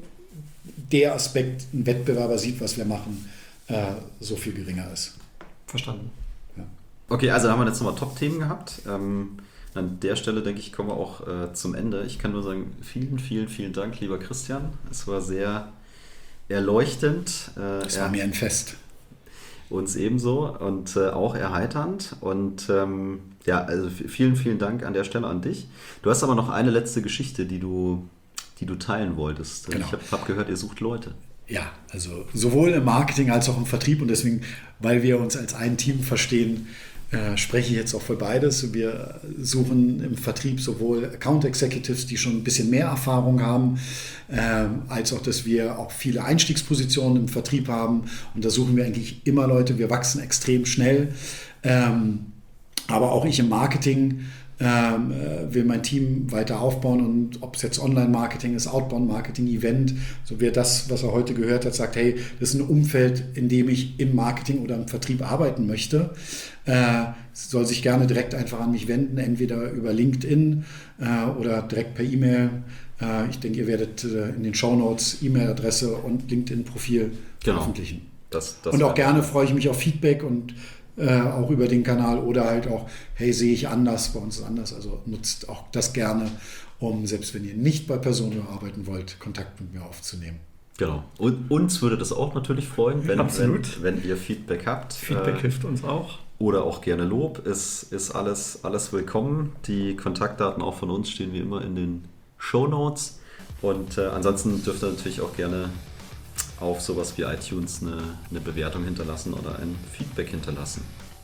C: der Aspekt, ein Wettbewerber sieht, was wir machen, äh, so viel geringer ist.
A: Verstanden.
B: Ja. Okay, also da haben wir jetzt nochmal Top-Themen gehabt. Ähm, an der Stelle, denke ich, kommen wir auch äh, zum Ende. Ich kann nur sagen, vielen, vielen, vielen Dank, lieber Christian. Es war sehr erleuchtend. Äh,
C: Es war mir ein Fest.
B: Uns ebenso und äh, auch erheiternd. Und ähm, ja, also vielen, vielen Dank an der Stelle an dich. Du hast aber noch eine letzte Geschichte, die du, die du teilen wolltest.
C: Genau.
B: Ich habe hab gehört, ihr sucht Leute.
C: Ja, also sowohl im Marketing als auch im Vertrieb und deswegen, weil wir uns als ein Team verstehen, äh, spreche ich jetzt auch für beides. Wir suchen im Vertrieb sowohl Account Executives, die schon ein bisschen mehr Erfahrung haben, äh, als auch, dass wir auch viele Einstiegspositionen im Vertrieb haben. Und da suchen wir eigentlich immer Leute. Wir wachsen extrem schnell. Ähm, aber auch ich im Marketing ähm, will mein Team weiter aufbauen und ob es jetzt Online-Marketing ist, Outbound-Marketing, Event, so wie er das, was er heute gehört hat, sagt, hey, das ist ein Umfeld, in dem ich im Marketing oder im Vertrieb arbeiten möchte, äh, soll sich gerne direkt einfach an mich wenden, entweder über LinkedIn äh, oder direkt per E-Mail. Äh, ich denke, ihr werdet äh, in den Shownotes E-Mail-Adresse und LinkedIn-Profil
B: Genau.
C: veröffentlichen.
B: Das, das
C: und auch gerne freue ich mich auf Feedback und Äh, auch über den Kanal oder halt auch, hey, sehe ich anders, bei uns ist anders. Also nutzt auch das gerne, um, selbst wenn ihr nicht bei Personio arbeiten wollt, Kontakt mit mir aufzunehmen.
B: Genau. Und uns würde das auch natürlich freuen, wenn,
A: Absolut.
B: wenn, wenn ihr Feedback habt.
A: Feedback
B: äh,
A: hilft uns auch.
B: Oder auch gerne Lob. Es ist alles, alles willkommen. Die Kontaktdaten auch von uns stehen wie immer in den Shownotes. Und äh, ansonsten dürft ihr natürlich auch gerne auf sowas wie iTunes eine, eine Bewertung hinterlassen oder ein Feedback hinterlassen.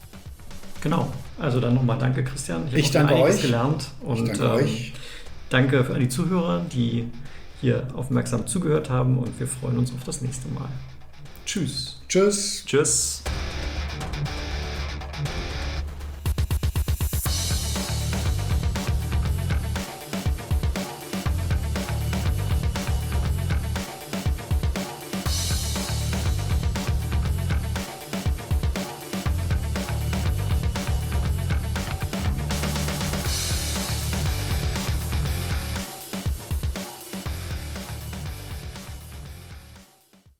A: Genau, also dann nochmal danke Christian.
C: Ich, ich
A: habe
C: danke
A: einiges
C: euch.
A: gelernt. Und,
C: ich danke
A: ähm,
C: euch.
A: Danke für die Zuhörer, die hier aufmerksam zugehört haben und wir freuen uns auf das nächste Mal. Tschüss.
C: Tschüss.
B: Tschüss.